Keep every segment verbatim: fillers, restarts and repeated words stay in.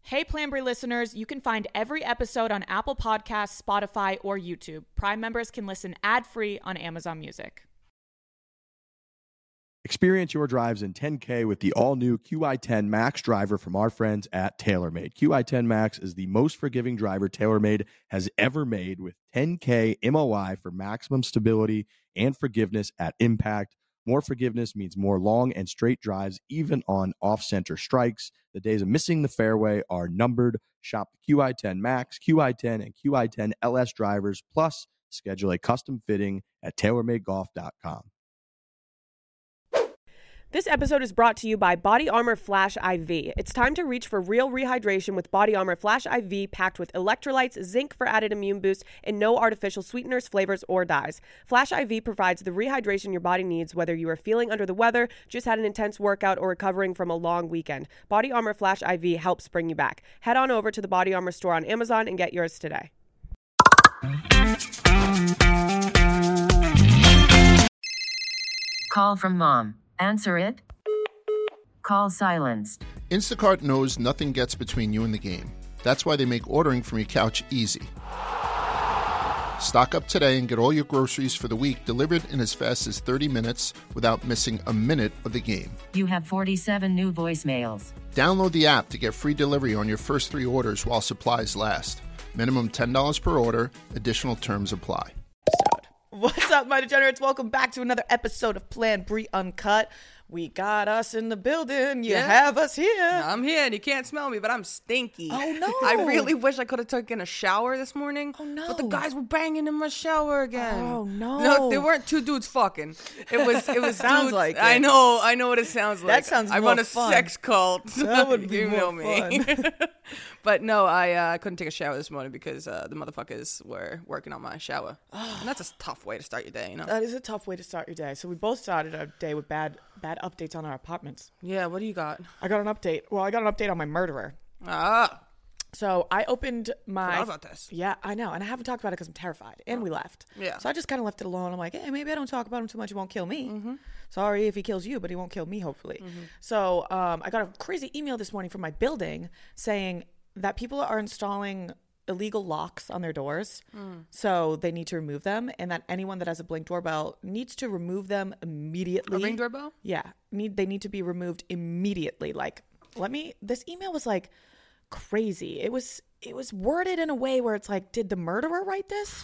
Hey, Plan Brie listeners, you can find every episode on Apple Podcasts, Spotify, or YouTube. Prime members can listen ad-free on Amazon Music. Experience your drives in ten K with the all-new Q I ten Max driver from our friends at TaylorMade. Q I ten Max is the most forgiving driver TaylorMade has ever made, with ten K M O I for maximum stability and forgiveness at impact. More forgiveness means more long and straight drives, even on off-center strikes. The days of missing the fairway are numbered. Shop the Q I ten Max, Q I ten, and Q I ten L S drivers, plus schedule a custom fitting at tailor made golf dot com. This episode is brought to you by Body Armor Flash I V. It's time to reach for real rehydration with Body Armor Flash I V, packed with electrolytes, zinc for added immune boost, and no artificial sweeteners, flavors, or dyes. Flash I V provides the rehydration your body needs, whether you are feeling under the weather, just had an intense workout, or recovering from a long weekend. Body Armor Flash I V helps bring you back. Head on over to the Body Armor store on Amazon and get yours today. Call from mom. Answer it. Call silenced. Instacart knows nothing gets between you and the game. That's why they make ordering from your couch easy. Stock up today and get all your groceries for the week delivered in as fast as thirty minutes without missing a minute of the game. You have forty-seven new voicemails. Download the app to get free delivery on your first three orders while supplies last. Minimum ten dollars per order. Additional terms apply. What's up, my degenerates? Welcome back to another episode of Plan Brie Uncut. We got us in the building. You Yeah. have us here. I'm here and you can't smell me, but I'm stinky. Oh, no. I really wish I could have taken a shower this morning. Oh, no. But the guys were banging in my shower again. Oh, no. No, there weren't two dudes fucking. It was it was Sounds dudes. like it. I know, I know what it sounds like. That sounds I more run a fun. sex cult. That would be you more know me. fun. But no, I uh, couldn't take a shower this morning because uh, the motherfuckers were working on my shower. And that's a tough way to start your day, you know? That is a tough way to start your day. So we both started our day with bad bad updates on our apartments. Yeah, what do you got? I got an update. Well, I got an update on my murderer. Ah. So I opened my... Forgot about this. Yeah, I know. And I haven't talked about it because I'm terrified. And we left. Yeah. So I just kind of left it alone. I'm like, hey, maybe I don't talk about him too much. He won't kill me. Mm-hmm. Sorry if he kills you, but he won't kill me, hopefully. Mm-hmm. So um, I got a crazy email this morning from my building saying that people are installing illegal locks on their doors. Mm. So they need to remove them. And that anyone that has a Blink doorbell needs to remove them immediately. A Ring doorbell? Yeah. Need They need to be removed immediately. Like, let me... This email was like... crazy. It was it was worded in a way where it's like, did the murderer write this?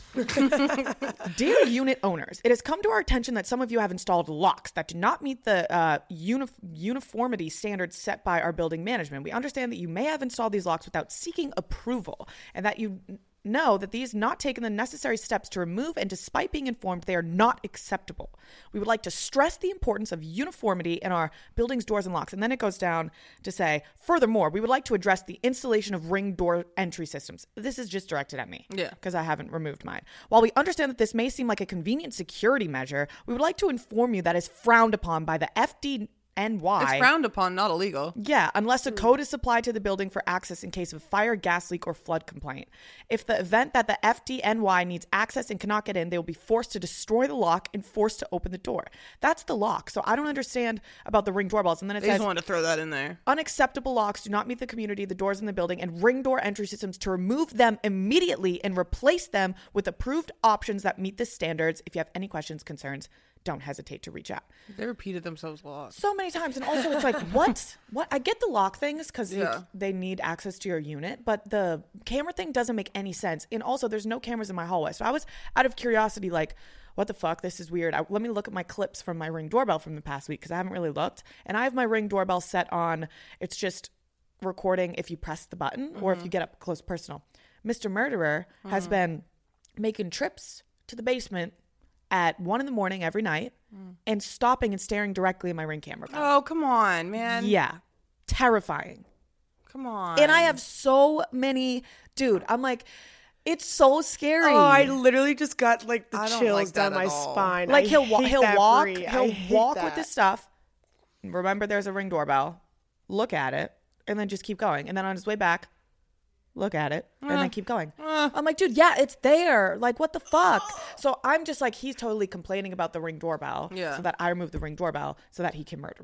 Dear unit owners, it has come to our attention that some of you have installed locks that do not meet the uh, uni- uniformity standards set by our building management. We understand that you may have installed these locks without seeking approval, and that you know that these not taken the necessary steps to remove, and despite being informed, they are not acceptable. We would like to stress the importance of uniformity in our building's doors and locks. And then it goes down to say, furthermore, we would like to address the installation of Ring door entry systems. This is just directed at me. Yeah. Because I haven't removed mine. While we understand that this may seem like a convenient security measure, we would like to inform you that is frowned upon by the F D N Y. It's frowned upon, not illegal. Yeah, unless a code is supplied to the building for access in case of fire, gas leak, or flood complaint. If the event that the F D N Y needs access and cannot get in, they will be forced to destroy the lock and forced to open the door. That's the lock. So I don't understand about the Ring doorbells. And then it They says, just wanted to throw that in there. unacceptable locks do not meet the community, the doors in the building, and Ring door entry systems to remove them immediately and replace them with approved options that meet the standards. If you have any questions, concerns, don't hesitate to reach out. They repeated themselves a lot. So many times. And also it's like, what? What? I get the lock things because Yeah. they need access to your unit, but the camera thing doesn't make any sense. And also there's no cameras in my hallway. So I was out of curiosity, like, what the fuck? This is weird. I, let me look at my clips from my Ring doorbell from the past week because I haven't really looked. And I have my Ring doorbell set on, it's just recording if you press the button or if you get up close personal. Mister Murderer has been making trips to the basement at one in the morning every night mm. and stopping and staring directly at my Ring camera. Bell. Oh, come on, man. Yeah. Terrifying. Come on. And I have so many, dude, I'm like, it's so scary. Oh, I literally just got like the I don't chills like that down my at all. spine. like I he'll wa- hate he'll that, walk, Brie. I he'll hate walk that. with this stuff. Remember there's a Ring doorbell. Look at it and then just keep going. And then on his way back, look at it and then keep going. I'm like, dude, yeah, it's there. Like, what the fuck? So I'm just like, he's totally complaining about the Ring doorbell. Yeah. So that I remove the Ring doorbell so that he can murder me.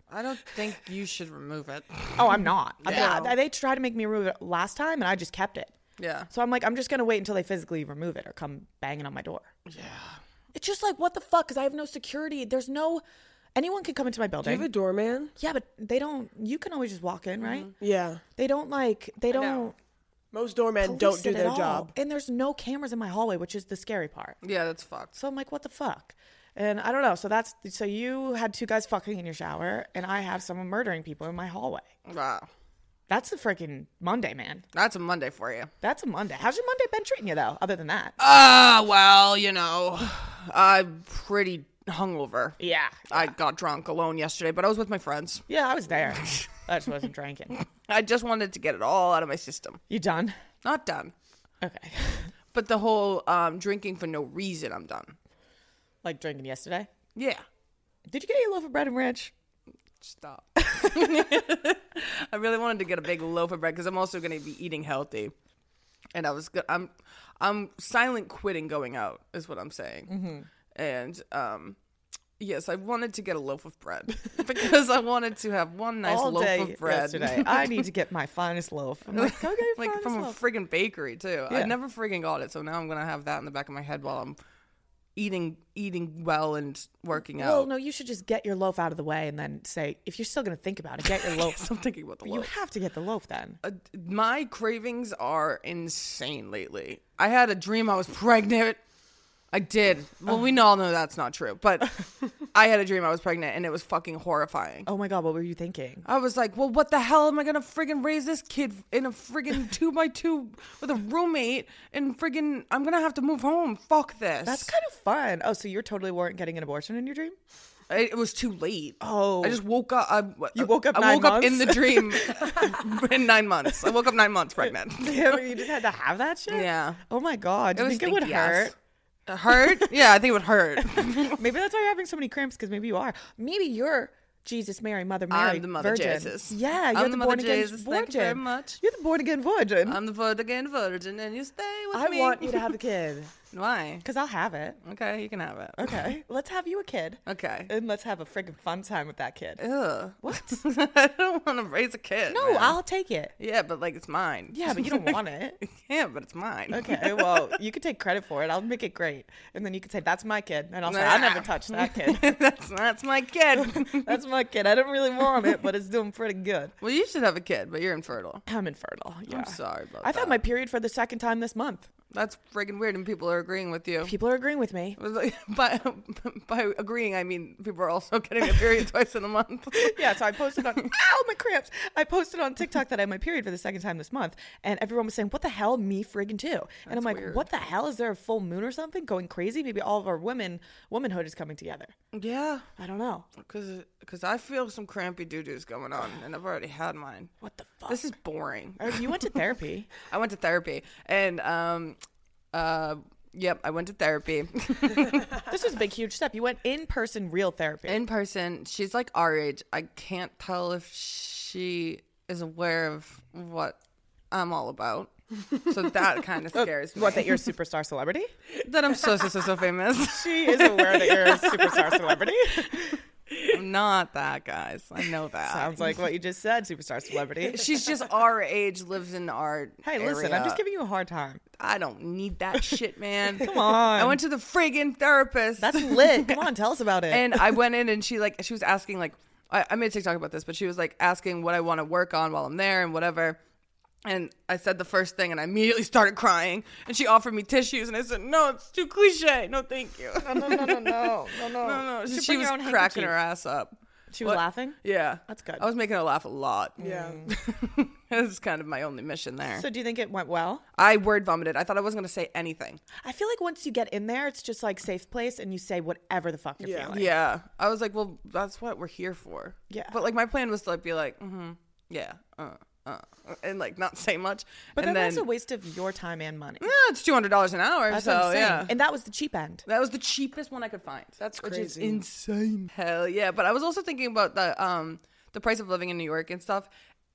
I don't think you should remove it. Oh, I'm not. Yeah. They, they tried to make me remove it last time, and I just kept it. Yeah. So I'm like, I'm just going to wait until they physically remove it or come banging on my door. Yeah. It's just like, what the fuck? Because I have no security. There's no... Anyone can come into my Do building. you have a doorman? Yeah, but they don't... You can always just walk in, right? Yeah. They don't, like... They don't... Most doormen police don't do it at their all. job. And there's no cameras in my hallway, which is the scary part. Yeah, that's fucked. So I'm like, what the fuck? And I don't know. So that's... So you had two guys fucking in your shower, and I have someone murdering people in my hallway. Wow. That's a freaking Monday, man. That's a Monday for you. That's a Monday. How's your Monday been treating you, though, other than that? Ah, uh, well, you know, I'm pretty hungover. Yeah. I got drunk alone yesterday, but I was with my friends. Yeah, I was there. I just wasn't drinking. I just wanted to get it all out of my system. You done? Not done. Okay. But the whole um, drinking for no reason, I'm done. Like drinking yesterday? Yeah. Did you get your loaf of bread and ranch? Stop. I really wanted to get a big loaf of bread because I'm also going to be eating healthy. And I was good. I'm, I'm silent quitting going out is what I'm saying. Mm-hmm. And, um, yes, I wanted to get a loaf of bread because I wanted to have one nice All loaf day of bread. Yesterday. I need to get my finest loaf. I'm like, go get your like finest from loaf. a friggin' bakery too. Yeah. I never friggin' got it, so now I'm gonna have that in the back of my head while I'm eating, eating well and working out. Well, no, you should just get your loaf out of the way and then say, if you're still going to think about it, get your loaf. I'm thinking about the You loaf. have to get the loaf then. Uh, my cravings are insane lately. I had a dream I was pregnant. I did. Well, we all know that's not true, but I had a dream I was pregnant, and it was fucking horrifying. Oh my God, what were you thinking? I was like, well, what the hell am I gonna friggin' raise this kid in a friggin' two by two with a roommate, and friggin' I'm gonna have to move home. Fuck this. That's kind of fun. Oh, so you totally weren't getting an abortion in your dream? It, it was too late. Oh. I just woke up. I, You woke up I nine woke up months? in the dream in nine months. I woke up nine months pregnant. Yeah, you just had to have that shit? Yeah. Oh my God. Do you was think it would stinky ass. hurt? It hurt? Yeah, I think it would hurt. Maybe that's why you're having so many cramps, because maybe you are. Maybe you're Jesus, Mary, Mother Mary, I'm the Mother Virgin. Jesus. Yeah, you're I'm the, the Mother born again Jesus. virgin. Thank you very much. You're the born again virgin. I'm the born again virgin, and you stay with I me. want you to have a kid, Why? because I'll have it. Okay, you can have it. Okay, let's have you a kid, Okay. and let's have a freaking fun time with that kid. Ugh. What? I don't want to raise a kid. No, man. I'll take it. Yeah, but like it's mine. Yeah, but you don't want it. Yeah, but it's mine. Okay, well, you can take credit for it. I'll make it great, and then you can say that's my kid, and I'll say I never touched that kid. that's that's my kid. That's my kid. I don't really want it, but it's doing pretty good. Well, you should have a kid, but you're infertile. I'm infertile. Yeah. I'm sorry about I've that. had my period for the second time this month. That's friggin' weird, and people are agreeing with you. People are agreeing with me. It was like- by by agreeing, I mean people are also getting a period twice in a month. Yeah, so I posted on ow my cramps. I posted on TikTok that I had my period for the second time this month, and everyone was saying, "What the hell, me friggin' too?" And I'm That's like, weird. "What the hell? Is there a full moon or something going crazy? Maybe all of our women womanhood is coming together." Yeah, I don't know. because because I feel some crampy doo doos going on, and I've already had mine. What the fuck? This is boring. Oh, you went to therapy. I went to therapy, and um, uh, yep, I went to therapy This was a big, huge step. You went in person, real therapy. in person. She's like our age. I can't tell if she is aware of what I'm all about. So that kind of scares me. What, that you're a superstar celebrity? That I'm so so so so famous. She is aware that you're a superstar celebrity. I'm not that, guys. I know that. Sounds like what you just said, superstar celebrity. She's just our age, lives in our Hey, listen, area. I'm just giving you a hard time. I don't need that shit, man. Come on. I went to the friggin' therapist. That's lit. Come on, tell us about it. And I went in and she like she was asking like I, I made a TikTok about this, but she was like asking what I want to work on while I'm there and whatever. And I said the first thing and I immediately started crying. And she offered me tissues and I said, no, it's too cliche. No, thank you. no, no, no, no, no, no, no. No, no. You She, should she bring was your own cracking handkerchief. her ass up. She was What? laughing? Yeah. That's good. I was making her laugh a lot. Yeah. It was kind of my only mission there. So do you think it went well? I word vomited. I thought I wasn't going to say anything. I feel like once you get in there, it's just like safe place and you say whatever the fuck you're Yeah. feeling. Yeah. I was like, well, that's what we're here for. Yeah. But like my plan was to like be like, mm-hmm, yeah, uh, uh, and like not say much. But and then then that's a waste of your time and money. yeah, it's two hundred dollars an hour. That's so what I'm saying. yeah. And that was the cheap end. That was the cheapest one I could find. That's which is crazy. insane. Hell yeah! But I was also thinking about the um the price of living in New York and stuff,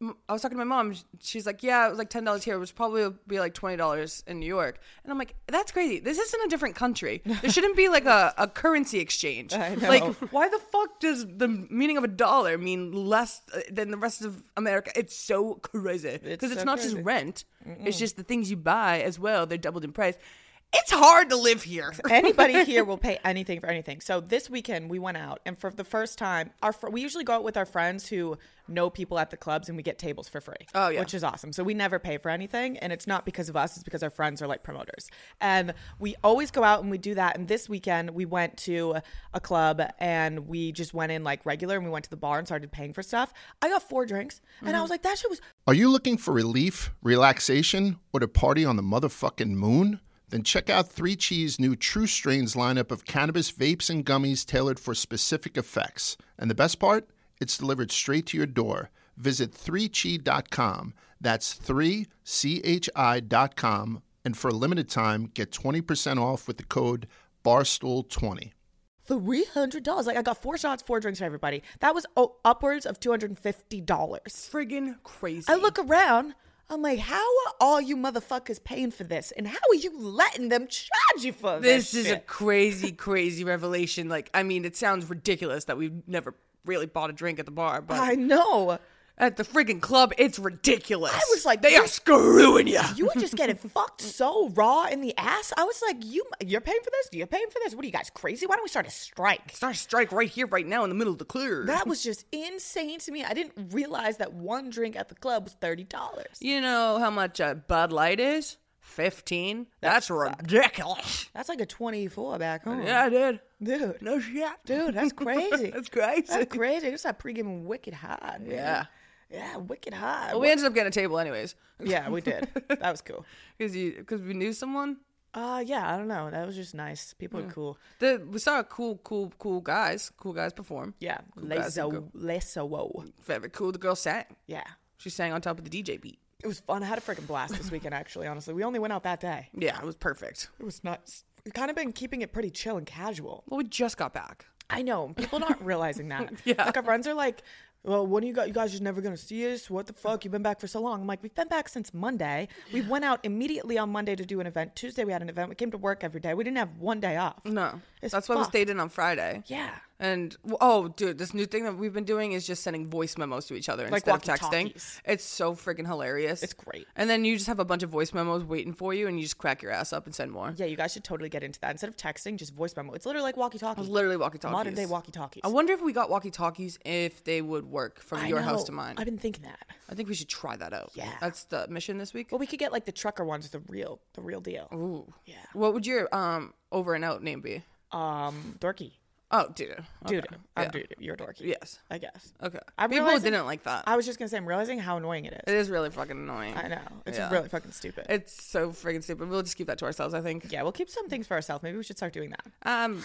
I was talking to my mom. She's like, yeah, it was like ten dollars here. It was probably be like twenty dollars in New York. And I'm like, that's crazy. This isn't a different country. There shouldn't be like a, a currency exchange. I know. Like, why the fuck does the meaning of a dollar mean less than the rest of America? It's so crazy. Because it's, so not crazy. just rent. Mm-mm. It's just the things you buy as well. They're doubled in price. It's hard to live here. Anybody here will pay anything for anything. So this weekend we went out, and for the first time, our fr- we usually go out with our friends who know people at the clubs, and we get tables for free. Oh, yeah. Which is awesome. So we never pay for anything, and it's not because of us. It's because our friends are like promoters. And we always go out and we do that. And this weekend we went to a club, and we just went in like regular, and we went to the bar and started paying for stuff. I got four drinks, and Mm-hmm. I was like, that shit was... Are you looking for relief, relaxation, or to party on the motherfucking moon? Then check out three Chees' new True Strains lineup of cannabis vapes and gummies tailored for specific effects. And the best part? It's delivered straight to your door. Visit three chi dot com. That's three C H I dot com. And for a limited time, get twenty percent off with the code barstool twenty. three hundred dollars. Like, I got four shots, four drinks for everybody. That was oh, upwards of two hundred fifty dollars. Friggin' crazy. I look around, I'm like, how are all you motherfuckers paying for this? And how are you letting them charge you for this? This is a crazy, crazy revelation. Like, I mean, it sounds ridiculous that we've never really bought a drink at the bar, but I know. at the friggin' club, it's ridiculous. I was like, they you- are screwing you. You were just getting fucked so raw in the ass. I was like, you, you're paying for this? You're paying for this? What are you guys, crazy? Why don't we start a strike? Start a strike right here, right now, in the middle of the clear. That was just insane to me. I didn't realize that one drink at the club was thirty dollars. You know how much a Bud Light is? Fifteen. That's, ridiculous. That's like a twenty-four back home. Yeah, I did. Dude. No shit, Dude, that's crazy. That's crazy. That's crazy. It's that pregame wicked hot. Man. Yeah. Yeah, wicked hot. Well, we ended up getting a table anyways. Yeah, we did. That was cool. Because you, because we knew someone. Uh, yeah, I don't know. That was just nice. People are cool. The, we saw cool, cool, cool guys. Cool guys perform. Yeah. Cool guys and Leso, girl- leso. Very cool. The girl sang. Yeah. She sang on top of the D J beat. It was fun. I had a freaking blast this weekend, actually, honestly. We only went out that day. Yeah, it was perfect. It was nuts. We've kind of been keeping it pretty chill and casual. Well, we just got back. I know. People aren't realizing that. Yeah. Like, our friends are like, well, when are you guys, you guys just never going to see us? What the fuck? You've been back for so long. I'm like, we've been back since Monday. We went out immediately on Monday to do an event. Tuesday, we had an event. We came to work every day. We didn't have one day off. No. It's That's why we fucked. stayed in on Friday. Yeah. And, oh, dude, this new thing that we've been doing is just sending voice memos to each other Like instead of texting. walkie-talkies. It's so freaking hilarious. It's great. And then you just have a bunch of voice memos waiting for you, and you just crack your ass up and send more. Yeah, you guys should totally get into that. Instead of texting, just voice memo. It's literally like walkie-talkie. It's literally walkie-talkies. Modern day walkie-talkies. I wonder if we got walkie-talkies, if they would work from I your know. house to mine. I've been thinking that. I think we should try that out. Yeah. That's the mission this week. Well, we could get like the trucker ones, the real, the real deal. Ooh. Yeah. What would your um over and out name be? Um, dorky. Oh, dude. Dude, Okay. I'm Yeah. dude. You're dorky. Yes. I guess. Okay. I'm People realizing- didn't like that. I was just gonna say, I'm realizing how annoying it It is. is really fucking annoying. I know. It's Yeah. really fucking stupid. It's so freaking stupid. We'll just keep that to ourselves, I think. yeah, we'll keep some things for ourselves. Maybe we should start doing that. Um.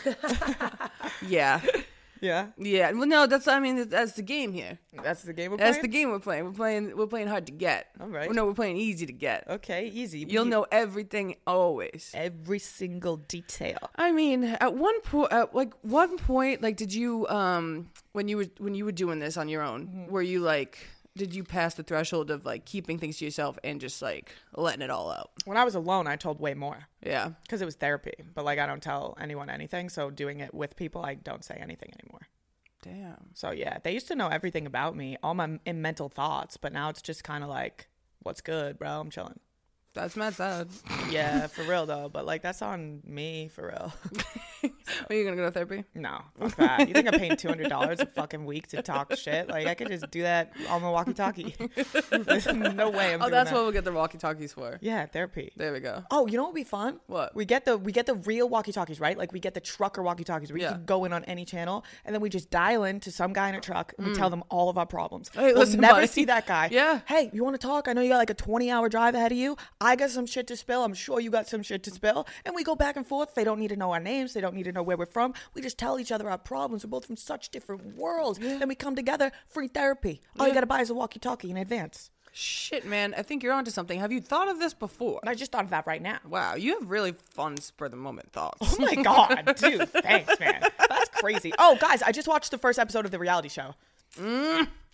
yeah. Yeah. Yeah. Well, no, that's. I mean, that's the game here. That's the game we're That's playing? the game we're playing. We're playing. We're playing hard to get. All right. Well, no, we're playing easy to get. Okay, easy. You'll We- know everything always. every single detail. I mean, at one point, at like one point, like, did you, um, when you were when you were doing this on your own, Mm-hmm. were you like, did you pass the threshold of like keeping things to yourself and just like letting it all out? When I was alone, I told way more Yeah. because it was therapy. But like, I don't tell anyone anything. So doing it with people, I don't say anything anymore. Damn. So yeah, they used to know everything about me, all my m- mental thoughts. But now it's just kind of like, what's good, bro? I'm chilling. That's mad sad. Yeah, for real though. But like, that's on me for real. Are you gonna go to therapy? No, fuck that. You think I'm paying two hundred dollars a fucking week to talk shit? Like, I could just do that on my walkie-talkie. There's no way I'm Oh, doing that's that. what we'll get the walkie-talkies for. Yeah, therapy. There we go. Oh, you know what would be fun? What? We get the we get the real walkie-talkies, right? Like we get the trucker walkie-talkies where Yeah. you can go in on any channel, and then we just dial in to some guy in a truck and we tell them all of our problems. Hey, we'll listen, never buddy. see that guy. Yeah. Hey, you want to talk? I know you got like a twenty-hour drive ahead of you. I got some shit to spill. I'm sure you got some shit to spill. And we go back and forth. They don't need to know our names. They don't need to know where we're from. We just tell each other our problems. We're both from such different worlds. Then we come together. Free therapy. All you got to buy is a walkie-talkie in advance. Shit, man. I think you're onto something. Have you thought of this before? I just thought of that right now. Wow, you have really fun spur of the moment thoughts. Oh my God, dude. Thanks, man. That's crazy. Oh, guys, I just watched the first episode of the reality show. Mm.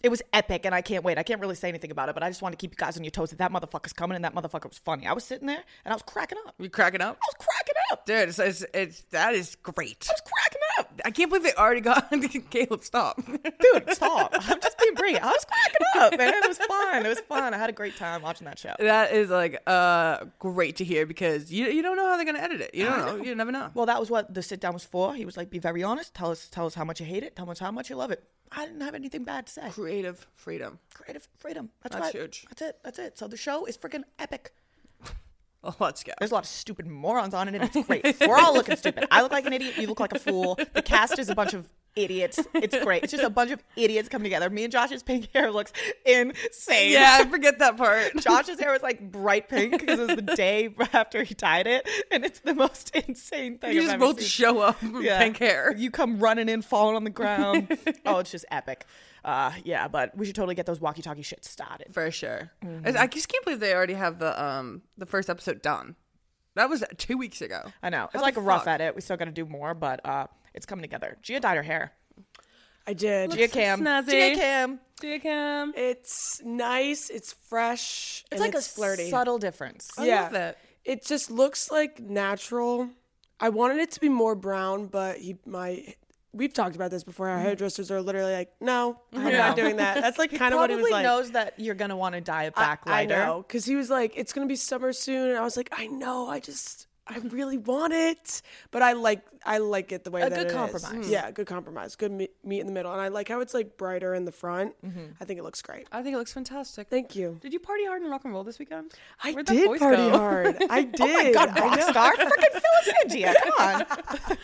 It was epic, and I can't wait. I can't really say anything about it, but I just want to keep you guys on your toes that that motherfucker's coming, and that motherfucker was funny. I was sitting there, and I was cracking up. You cracking up? I was cracking up. Dude, it's, it's, it's that is great. I was cracking up. I can't believe they already got Caleb. Stop, Dude, stop. I'm just being brief. I was cracking up, man. It was fun. It was fun. I had a great time watching that show. That is like uh great to hear because you you don't know how they're gonna edit it. You don't know. You never know. Well, that was what the sit down was for. He was like, be very honest. Tell us tell us how much you hate it. Tell us how much you love it. I didn't have anything bad to say. Creative freedom. Creative freedom. That's, That's right. huge. That's it. That's it. So the show is freaking epic. Oh, let's go. There's a lot of stupid morons on it, and it's great. We're all looking stupid. I look like an idiot. You look like a fool. The cast is a bunch of idiots. It's great. It's just a bunch of idiots coming together. Me and Josh's pink hair looks insane. Yeah, I forget that part. Josh's hair was like bright pink because it was the day after he dyed it, and it's the most insane thing. You I've just ever both seen. show up with Yeah. pink hair. You come running in, falling on the ground. Oh, it's just epic. Uh, yeah, but we should totally get those walkie-talkie shit started. For sure. Mm-hmm. I just can't believe they already have the um the first episode done. That was two weeks ago. I know. It's How like the a rough fuck? edit. We still got to do more, but uh, it's coming together. Gia dyed her hair. I did. Gia Cam. snazzy. Gia Cam. Gia Cam. It's nice. It's fresh. It's and like it's a flirty. subtle difference. I yeah. love that. It just looks like natural. I wanted it to be more brown, but he my we've talked about this before. Our hairdressers are literally like, no, I'm know. not doing that. That's like He kind of what he was probably like. knows that you're going to want to dye it back I, I lighter. know, because he was like, it's gonna be summer soon, and I was like, I know, I just. I really want it, but I like I like it the way A that good it is. compromise. Yeah, good compromise. Good meet, meet in the middle, and I like how it's like brighter in the front. Mm-hmm. I think it looks great. I think it looks fantastic. Thank you. Did you party hard and rock and roll this weekend? I Where'd that did voice party go? hard. I did. Oh my God, I rock know. star. Freaking fill us in, Gia. Come on.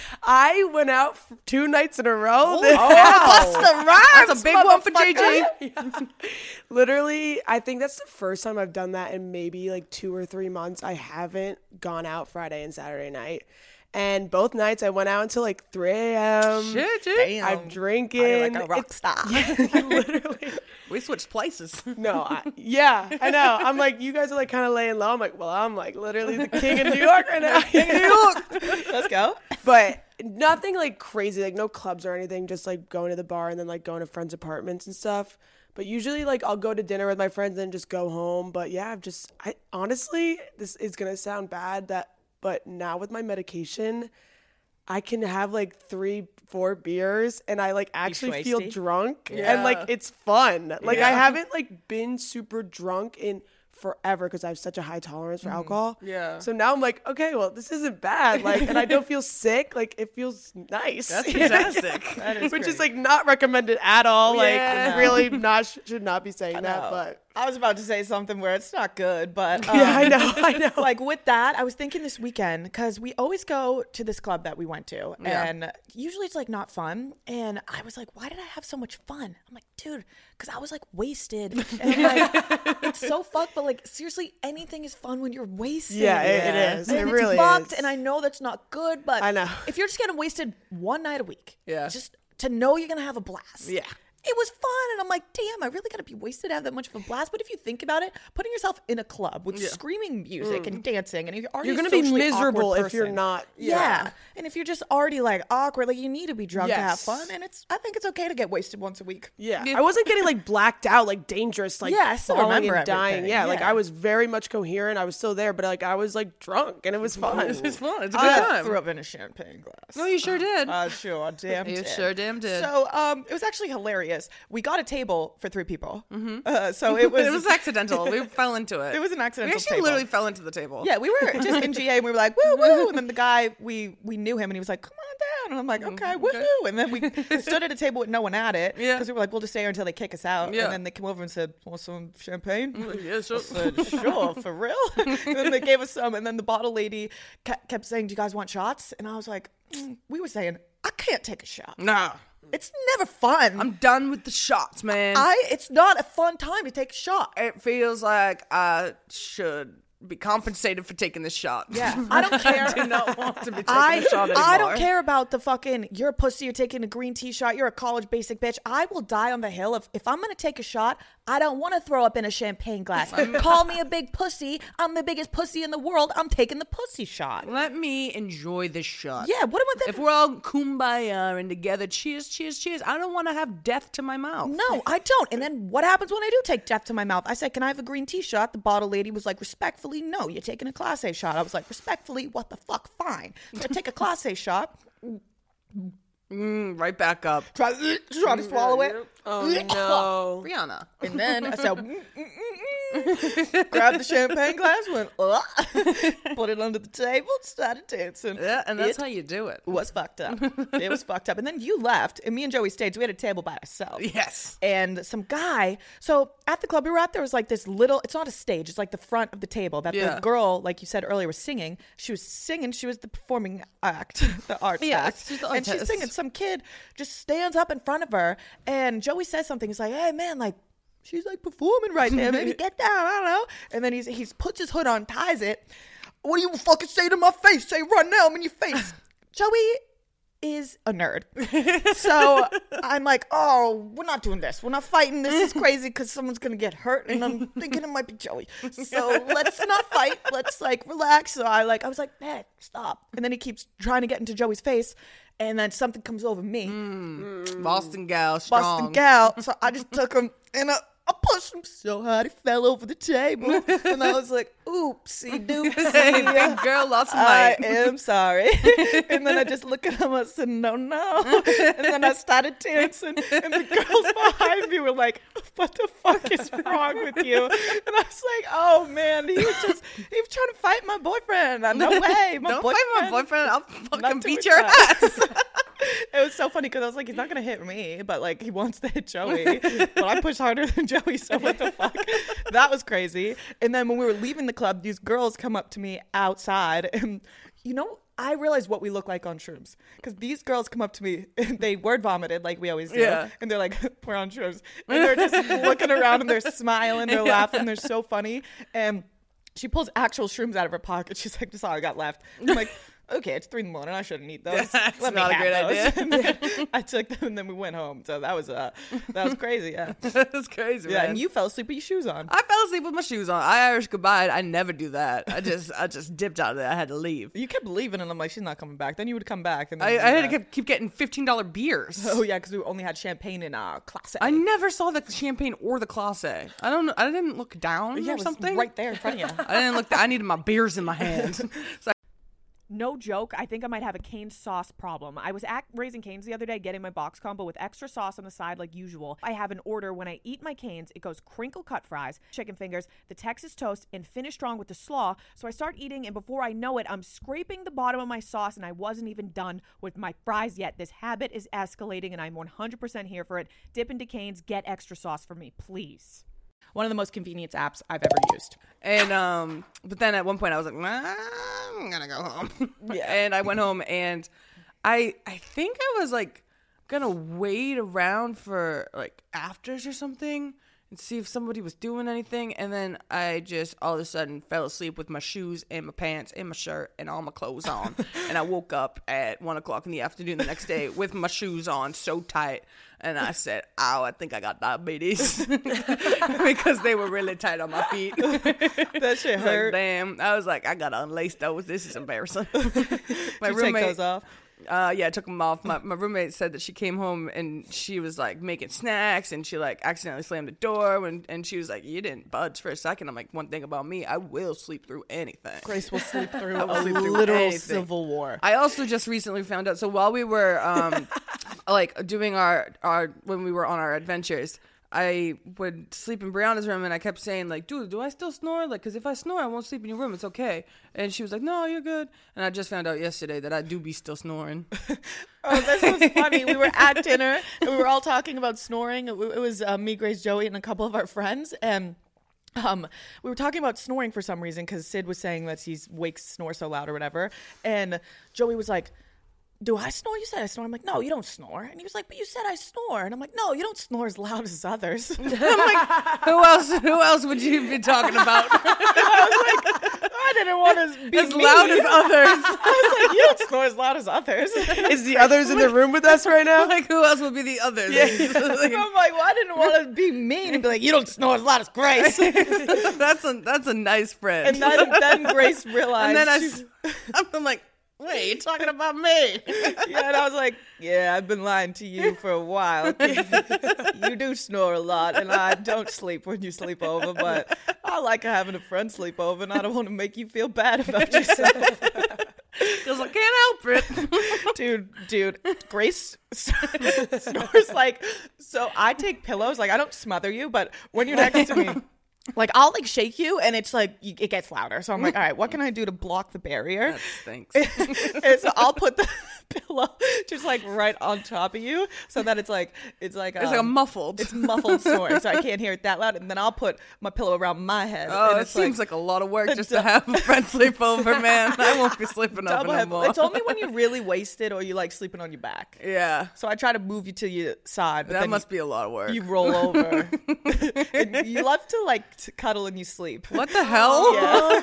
I went out f- two nights in a row. Oh, bust the rhymes, That's a big one for J J. Yeah. Literally, I think that's the first time I've done that in maybe like two or three months. I haven't gone out Friday and Saturday night. And both nights I went out until like three a.m. Shit, dude. Damn. I'm drinking. You're like a rock It's- star. Literally. We switched places. No, I, yeah, I know. I'm like, you guys are like kind of laying low. I'm like, well, I'm like literally the king of New York right now. New York. Let's go. But nothing like crazy, like no clubs or anything, just like going to the bar and then like going to friends' apartments and stuff. But usually like I'll go to dinner with my friends and then just go home. But yeah, I've just, I honestly, this is going to sound bad that, but now with my medication, I can have like three, four beers and I like actually feel schwasty? drunk Yeah. and like it's fun. Like I Yeah. haven't like been super drunk in forever because I have such a high tolerance for alcohol. Yeah. So now I'm like, okay, well, this isn't bad. Like, and I don't feel sick. Like, it feels nice. That's fantastic. That is Which great. is like not recommended at all. Like, Yeah. really not should not be saying I that. know. But I was about to say something where it's not good, but um, yeah, I know, I know. like with that, I was thinking this weekend because we always go to this club that we went to, Yeah. and usually it's like not fun. And I was like, why did I have so much fun? I'm like, dude, because I was like wasted, and like it's so fucked. But like seriously, anything is fun when you're wasted. Yeah, it- it And is. It it's really fucked, is. and I know that's not good, but I know. if you're just getting wasted one night a week, Yeah. just to know you're gonna have a blast. Yeah. It was fun, and I'm like, damn, I really gotta be wasted to have that much of a blast. But if you think about it, putting yourself in a club with screaming music and dancing, and if you're already You're going gonna to be miserable if you're not. Yeah. and if you're just already like awkward, like you need to be drunk to have Yes. fun. And it's, I think it's okay to get wasted once a week. Yeah. I wasn't getting like blacked out, like dangerous, like Yeah, I still falling remember and dying. everything. Yeah, like Yeah. I was very much coherent. I was still there, but like I was like drunk and it was fun. It's fun. It's a good I time. threw up in a champagne glass. No, you sure did. Uh, sure, damn You did. sure damn did. So, um, it was actually hilarious. We got a table for three people. Mm-hmm. Uh, so it was, it was accidental. We fell into it. It was an accidental We actually table. literally fell into the table. Yeah, we were just in G A and we were like, woo, woo. And then the guy, we we knew him and he was like, come on down. And I'm like, okay, woohoo. And then we stood at a table with no one at it. Yeah. Because we were like, we'll just stay here until they kick us out. Yeah. And then they came over and said, want some champagne? Like, yeah, sure. I said, sure, for real? And then they gave us some. And then the bottle lady ke- kept saying, do you guys want shots? And I was like, mm. we were saying, I can't take a shot. Nah. It's never fun. I'm done with the shots, man. I. It's not a fun time to take a shot. it feels like I should be compensated for taking this shot. Yeah, I don't care. I do not want to be taking I, a shot anymore. I don't care about the fucking, you're a pussy, you're taking a green tea shot, you're a college basic bitch. I will die on the hill if, if I'm going to take a shot, I don't want to throw up in a champagne glass. Call me a big pussy. I'm the biggest pussy in the world. I'm taking the pussy shot. Let me enjoy this shot. Yeah, what am I If we're all kumbaya and together, cheers, cheers, cheers. I don't want to have death to my mouth. No, I don't. And then what happens when I do take death to my mouth? I said, can I have a green tea shot? The bottle lady was like, respectfully, no, you're taking a Class A shot. I was like, respectfully, what the fuck? Fine. So I take a Class A shot. Mm, right back up. Try, try to swallow it. Oh no. Rihanna. And then I said, mm, mm, mm, mm. Grabbed the champagne glass, went, uh, put it under the table, started dancing. Yeah, and that's it how you do it. was fucked up. It was fucked up. And then you left, and me and Joey stayed. So we had a table by ourselves. Yes. And some guy, so at the club we were at, there was like this little, it's not a stage, it's like the front of the table that Yeah. the girl, like you said earlier, was singing. She was singing, she was the performing act, the arts Yeah, act. she's the And she's artist. singing. Some kid just stands up in front of her, and Joey says something. He's like, hey man, like, she's like performing right now. Maybe get down. I don't know. And then he's he's puts his hood on, ties it. What do you fucking say to my face? Say right now, I'm in your face. Joey is a nerd. So I'm like, oh, we're not doing this. We're not fighting. This is crazy because someone's gonna get hurt, and I'm thinking it might be Joey. So let's not fight. Let's like relax. So I like I was like, man, stop. And then he keeps trying to get into Joey's face. And then something comes over me. Boston gal, strong. Boston gal. So I just took him and I, I pushed him so hard he fell over the table. And I was like, oopsie doopsie. Hey, big girl lost some I weight. am sorry. And then I just look at him, I said, no, no. And then I started dancing. And the girls behind me were like, what the fuck is wrong with you? And I was like, oh man, he was just, he was trying to fight my boyfriend. No way. My Don't boyfriend, fight my boyfriend. I'll not fucking doing beat your that. ass. It was so funny because I was like, he's not gonna hit me, but like he wants to hit Joey. But I pushed harder than Joey, so what the fuck? That was crazy. And then when we were leaving the club, these girls come up to me outside, and you know, I realized what we look like on shrooms because these girls come up to me and they word vomited like we always do, Yeah. and they're like, we're on shrooms, and they're just looking around and they're smiling, they're laughing, they're so funny. And she pulls actual shrooms out of her pocket. She's like, "That's all I got left." I'm like, okay, it's three in the morning. I shouldn't eat those. That's Let me not a have great those. idea. And then I took them and then we went home. So that was uh, that was crazy. Yeah, That's crazy, yeah. man. And you fell asleep with your shoes on. I fell asleep with my shoes on. I Irish goodbye. I never do that. I just, I just dipped out of there. I had to leave. You kept leaving, and I'm like, she's not coming back. Then you would come back, and then I, you I had to do that. keep, keep getting fifteen dollar beers. Oh yeah, because we only had champagne in our class. I never saw the champagne or the Class A. I don't know. I didn't look down yeah, or it was something. right there in front of you. I didn't look. I needed my beers in my hand. So No joke, I think I might have a cane sauce problem. I was at Raising Cane's the other day getting my box combo with extra sauce on the side like usual. I have an order when I eat my canes. It goes crinkle cut fries, chicken fingers, the Texas toast, and finish strong with the slaw. So I start eating, and before I know it, I'm scraping the bottom of my sauce, and I wasn't even done with my fries yet. This habit is escalating, and I'm one hundred percent here for it. Dip into Cane's, get extra sauce for me, please. One of the most convenient apps I've ever used. And um, but then at one point I was like, nah, I'm gonna go home. Yeah. And I went home, and I I think I was like gonna wait around for like afters or something and see if somebody was doing anything. And then I just all of a sudden fell asleep with my shoes and my pants and my shirt and all my clothes on. And I woke up at one o'clock in the afternoon the next day with my shoes on so tight. And I said, ow, I think I got diabetes. Because they were really tight on my feet. That shit Like, hurt. damn. I was like, I gotta unlace those. This is embarrassing. My Did you take those off? Uh, yeah, I took them off. My, my roommate said that she came home and she was like making snacks and she like accidentally slammed the door when, and she was like, you didn't budge for a second. I'm like, one thing about me, I will sleep through anything. Grace will sleep through I will a sleep through literal anything. civil war. I also just recently found out. So while we were um, like doing our, our, when we were on our adventures, I would sleep in Brianna's room, and I kept saying, like, dude, do I still snore? Like, because if I snore, I won't sleep in your room. It's okay. And she was like, no, you're good. And I just found out yesterday that I do be still snoring. Oh, this was funny. We were at dinner, and we were all talking about snoring. It it was uh, me, Grace, Joey, and a couple of our friends, and um, we were talking about snoring for some reason because Sid was saying that he's wakes snore so loud or whatever, and Joey was like, do I snore? You said I snore. I'm like, no, you don't snore. And he was like, but you said I snore. And I'm like, no, you don't snore as loud as others. I'm like, who else? Who else would you be talking about? I was like, didn't want to be as me. loud as others. I was like, you don't snore as loud as others. Is the others in the room with us right now? Like, who else would be the others? And I'm like, well, I didn't want to be mean and be like, you don't snore as loud as Grace. that's a that's a nice friend. And then, then Grace realized. And then I, she- s- I'm like, wait, you're talking about me? yeah, and I was like, yeah, I've been lying to you for a while. You do snore a lot, and I don't sleep when you sleep over, but I like having a friend sleep over, and I don't want to make you feel bad about yourself. Because I can't help it. dude, dude, Grace snores like, so I take pillows, like I don't smother you, but when you're next to me, like I'll like shake you and it's like you, it gets louder. So I'm like, all right, what can I do to block the barrier? That stinks. And so I'll put the pillow just like right on top of you so that it's like it's like It's like a um, muffled. it's muffled snoring, so I can't hear it that loud. And then I'll put my pillow around my head. Oh, and it it's seems like, a lot of work just to have a friend sleep over, man. I won't be sleeping over double no head- more. It's only when you're really wasted or you like sleeping on your back. yeah, So I try to move you to your side, but that then must you, be a lot of work. you roll over. And you love to like to cuddle and you sleep. What the hell? Yeah.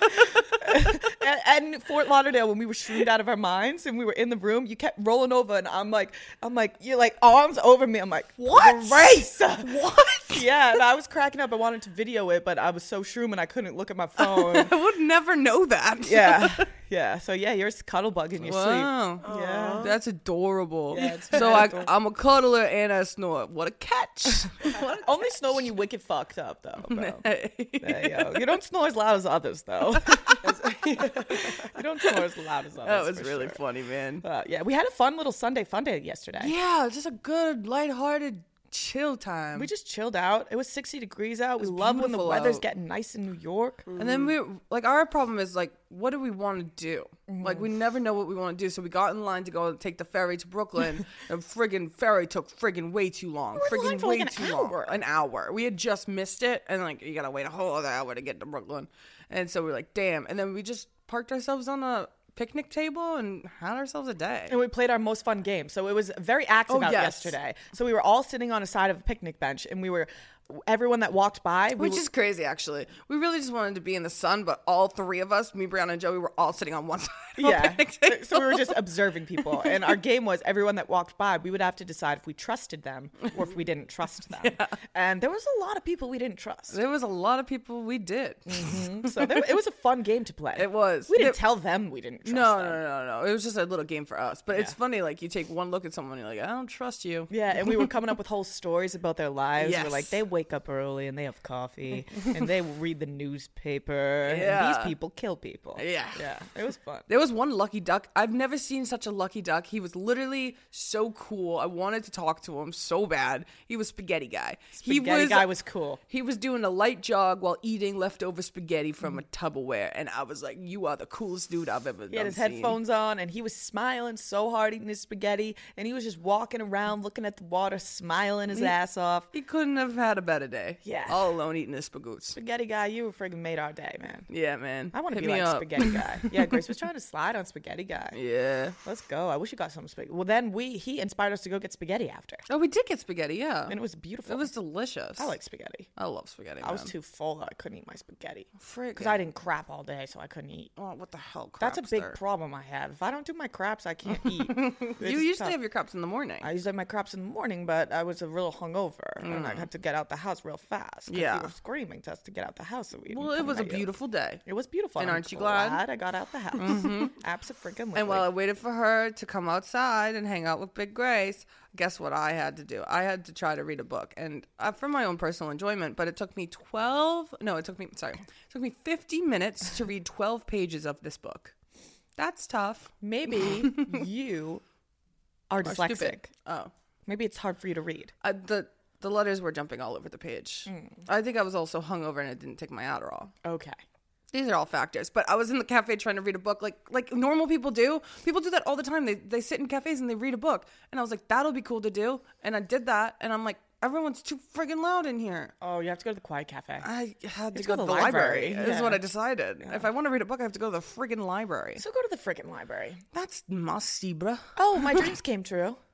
and, and in Fort Lauderdale, when we were shroomed out of our minds and we were in the room, you kept rolling over, and I'm like, I'm like, you're like arms over me. I'm like, what? Grace? What? Yeah, and I was cracking up. I wanted to video it, but I was so shroom and I couldn't look at my phone. I would never know that. yeah, yeah. So yeah, you're a cuddle bug in your Wow. sleep. Yeah. That's adorable. Yeah, it's so very I, adorable. I'm a cuddler and I snore. What a catch. Only snore when you wicked fucked up, though. Bro. There you go. You don't snore as loud as others, though. you don't snore as loud as others. That was for really sure. funny, man. Uh, yeah, we had a fun little Sunday fun day yesterday. Yeah, just a good, lighthearted, chill time. We just chilled out. It was sixty degrees out. We love when the beautiful weather's out. getting nice in New York. And then we like our problem is like, what do we want to do? Mm-hmm. Like we never know what we want to do. So we got in line to go take the ferry to Brooklyn, and friggin' ferry took friggin' way too long. were in line Friggin' for, way like, an too hour. long. An hour. We had just missed it, and like you gotta wait a whole other hour to get to Brooklyn. And so we're like, damn. And then we just parked ourselves on a picnic table and had ourselves a day. And we played our most fun game. So it was very active Oh, out yes. yesterday. So we were all sitting on a side of a picnic bench, and we were everyone that walked by. We Which were, is crazy, actually. We really just wanted to be in the sun, but all three of us, me, Brianna, and Joey, were all sitting on one side. of a yeah. picnic table. So we were just observing people, and our game was everyone that walked by. We would have to decide if we trusted them or if we didn't trust them. And there was a lot of people we didn't trust. There was a lot of people we did. So there, it was a fun game to play. It was. We didn't It- tell them we didn't trust No, them. no, no, no. It was just a little game for us. But it's funny, like, you take one look at someone and you're like, I don't trust you. Yeah, and we were coming up with whole stories about their lives. We're like, Yes. they wake up early and they have coffee and they read the newspaper. And Yeah. these people kill people. Yeah. Yeah, it was fun. There was one lucky duck. I've never seen such a lucky duck. He was literally so cool. I wanted to talk to him so bad. He was Spaghetti Guy. he Spaghetti was, guy was cool. He was doing a light jog while eating leftover spaghetti from a Tupperware. And I was like, you are the coolest dude I've ever He had his seen. headphones on and he was smiling so hard eating his spaghetti. And he was just walking around looking at the water, smiling his ass off. He couldn't have had a better day. Yeah. All alone eating his spagoots. Spaghetti guy, you were friggin' made our day, man. Yeah, man. I want to Hit be me like up. Spaghetti Guy. Yeah, Grace was trying to slide on Spaghetti Guy. Yeah. Let's go. I wish you got some spaghetti. Well, then we he inspired us to go get spaghetti after. Oh, we did get spaghetti, yeah. And it was beautiful. It was delicious. I like spaghetti. I love spaghetti. I was man. too full that I couldn't eat my spaghetti. Friggin'. Because I didn't crap all day, so I couldn't eat. Oh, what the hell? That's a big crapster? problem I have. If I don't do my craps, I can't eat. You It's usually tough. have your craps in the morning. I used to have my craps in the morning, but I was a little hungover, and I had to get out the house real fast. 'cause Yeah. you were screaming to us to get out the house. So we well, didn't it come was a at you. beautiful day. It was beautiful, And I'm aren't you glad? I got out the house. Mm-hmm. Absolutely. And while I waited for her to come outside and hang out with Big Grace, guess what I had to do? I had to try to read a book, and uh, for my own personal enjoyment. But it took me twelve. No, it took me. Sorry, it took me fifty minutes to read twelve pages of this book. That's tough. maybe you are Or dyslexic. stupid. Oh, Maybe it's hard for you to read. I, the the letters were jumping all over the page. I think I was also hungover and I didn't take my Adderall. Okay. These are all factors. But I was in the cafe trying to read a book like like normal people do. People do that all the time. They they sit in cafes and they read a book. And I was like, that'll be cool to do. And I did that. And I'm like, everyone's too friggin' loud in here. Oh, you have to go to the quiet cafe. I had to Let's go to the library. library. Is what Yeah. I decided. If I want to read a book, I have to go to the friggin' library. So go to the freaking library. That's musty, bruh. Oh, my dreams came true. What?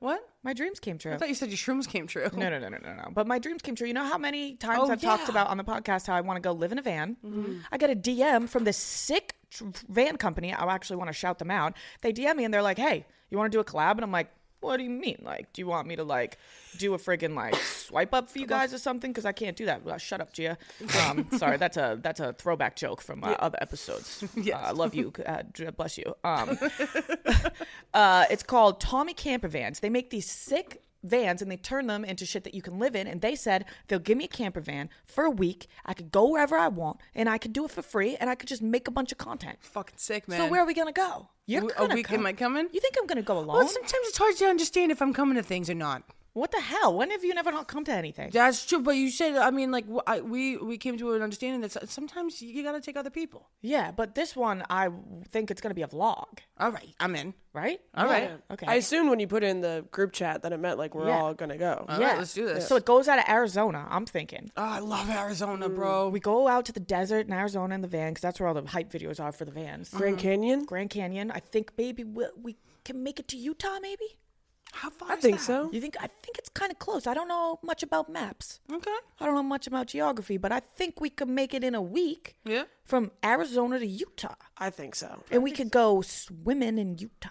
My dreams came true. I thought you said your shrooms came true. No, no, no, no, no, no. But my dreams came true. You know how many times Oh, I've talked yeah. about on the podcast how I want to go live in a van? Mm-hmm. I got a D M from this sick tr- van company. I actually want to shout them out. They D M me and they're like, hey, you want to do a collab? And I'm like, what do you mean? Like, do you want me to like do a friggin' like swipe up for you guys or something? Because I can't do that. Well, shut up, Gia. Um, sorry, that's a that's a throwback joke from uh, other episodes. Yes. Uh, I love you. Uh, bless you. Um, uh, it's called Tommy Camper Vans. They make these sick vans and they turn them into shit that you can live in. And they said they'll give me a camper van for a week. I could go wherever I want and I could do it for free and I could just make a bunch of content. Fucking sick, man. So where are we gonna go? You're W- gonna a week? come. Am I coming? You think I'm gonna go alone? Well, sometimes it's hard to understand if I'm coming to things or not. What the hell? When have you never not come to anything? That's true, but you said, I mean, like, w- I, we we came to an understanding that s- sometimes you gotta take other people. Yeah, but this one, I think it's going to be a vlog, All right, I'm in. right? All right. Okay. I assumed when you put it in the group chat that it meant like we're Yeah. all gonna go. All yeah. right, let's do this. So it goes out of Arizona, I'm thinking. Oh, I love Arizona, bro. We go out to the desert in Arizona in the van, because that's where all the hype videos are for the vans. Grand Canyon. Grand Canyon. I think maybe we, we can make it to Utah, maybe? How far I is think that? so. You think? I think it's kind of close. I don't know much about maps. Okay. I don't know much about geography, but I think we could make it in a week Yeah. from Arizona to Utah. I think so. And we could go swimming in Utah.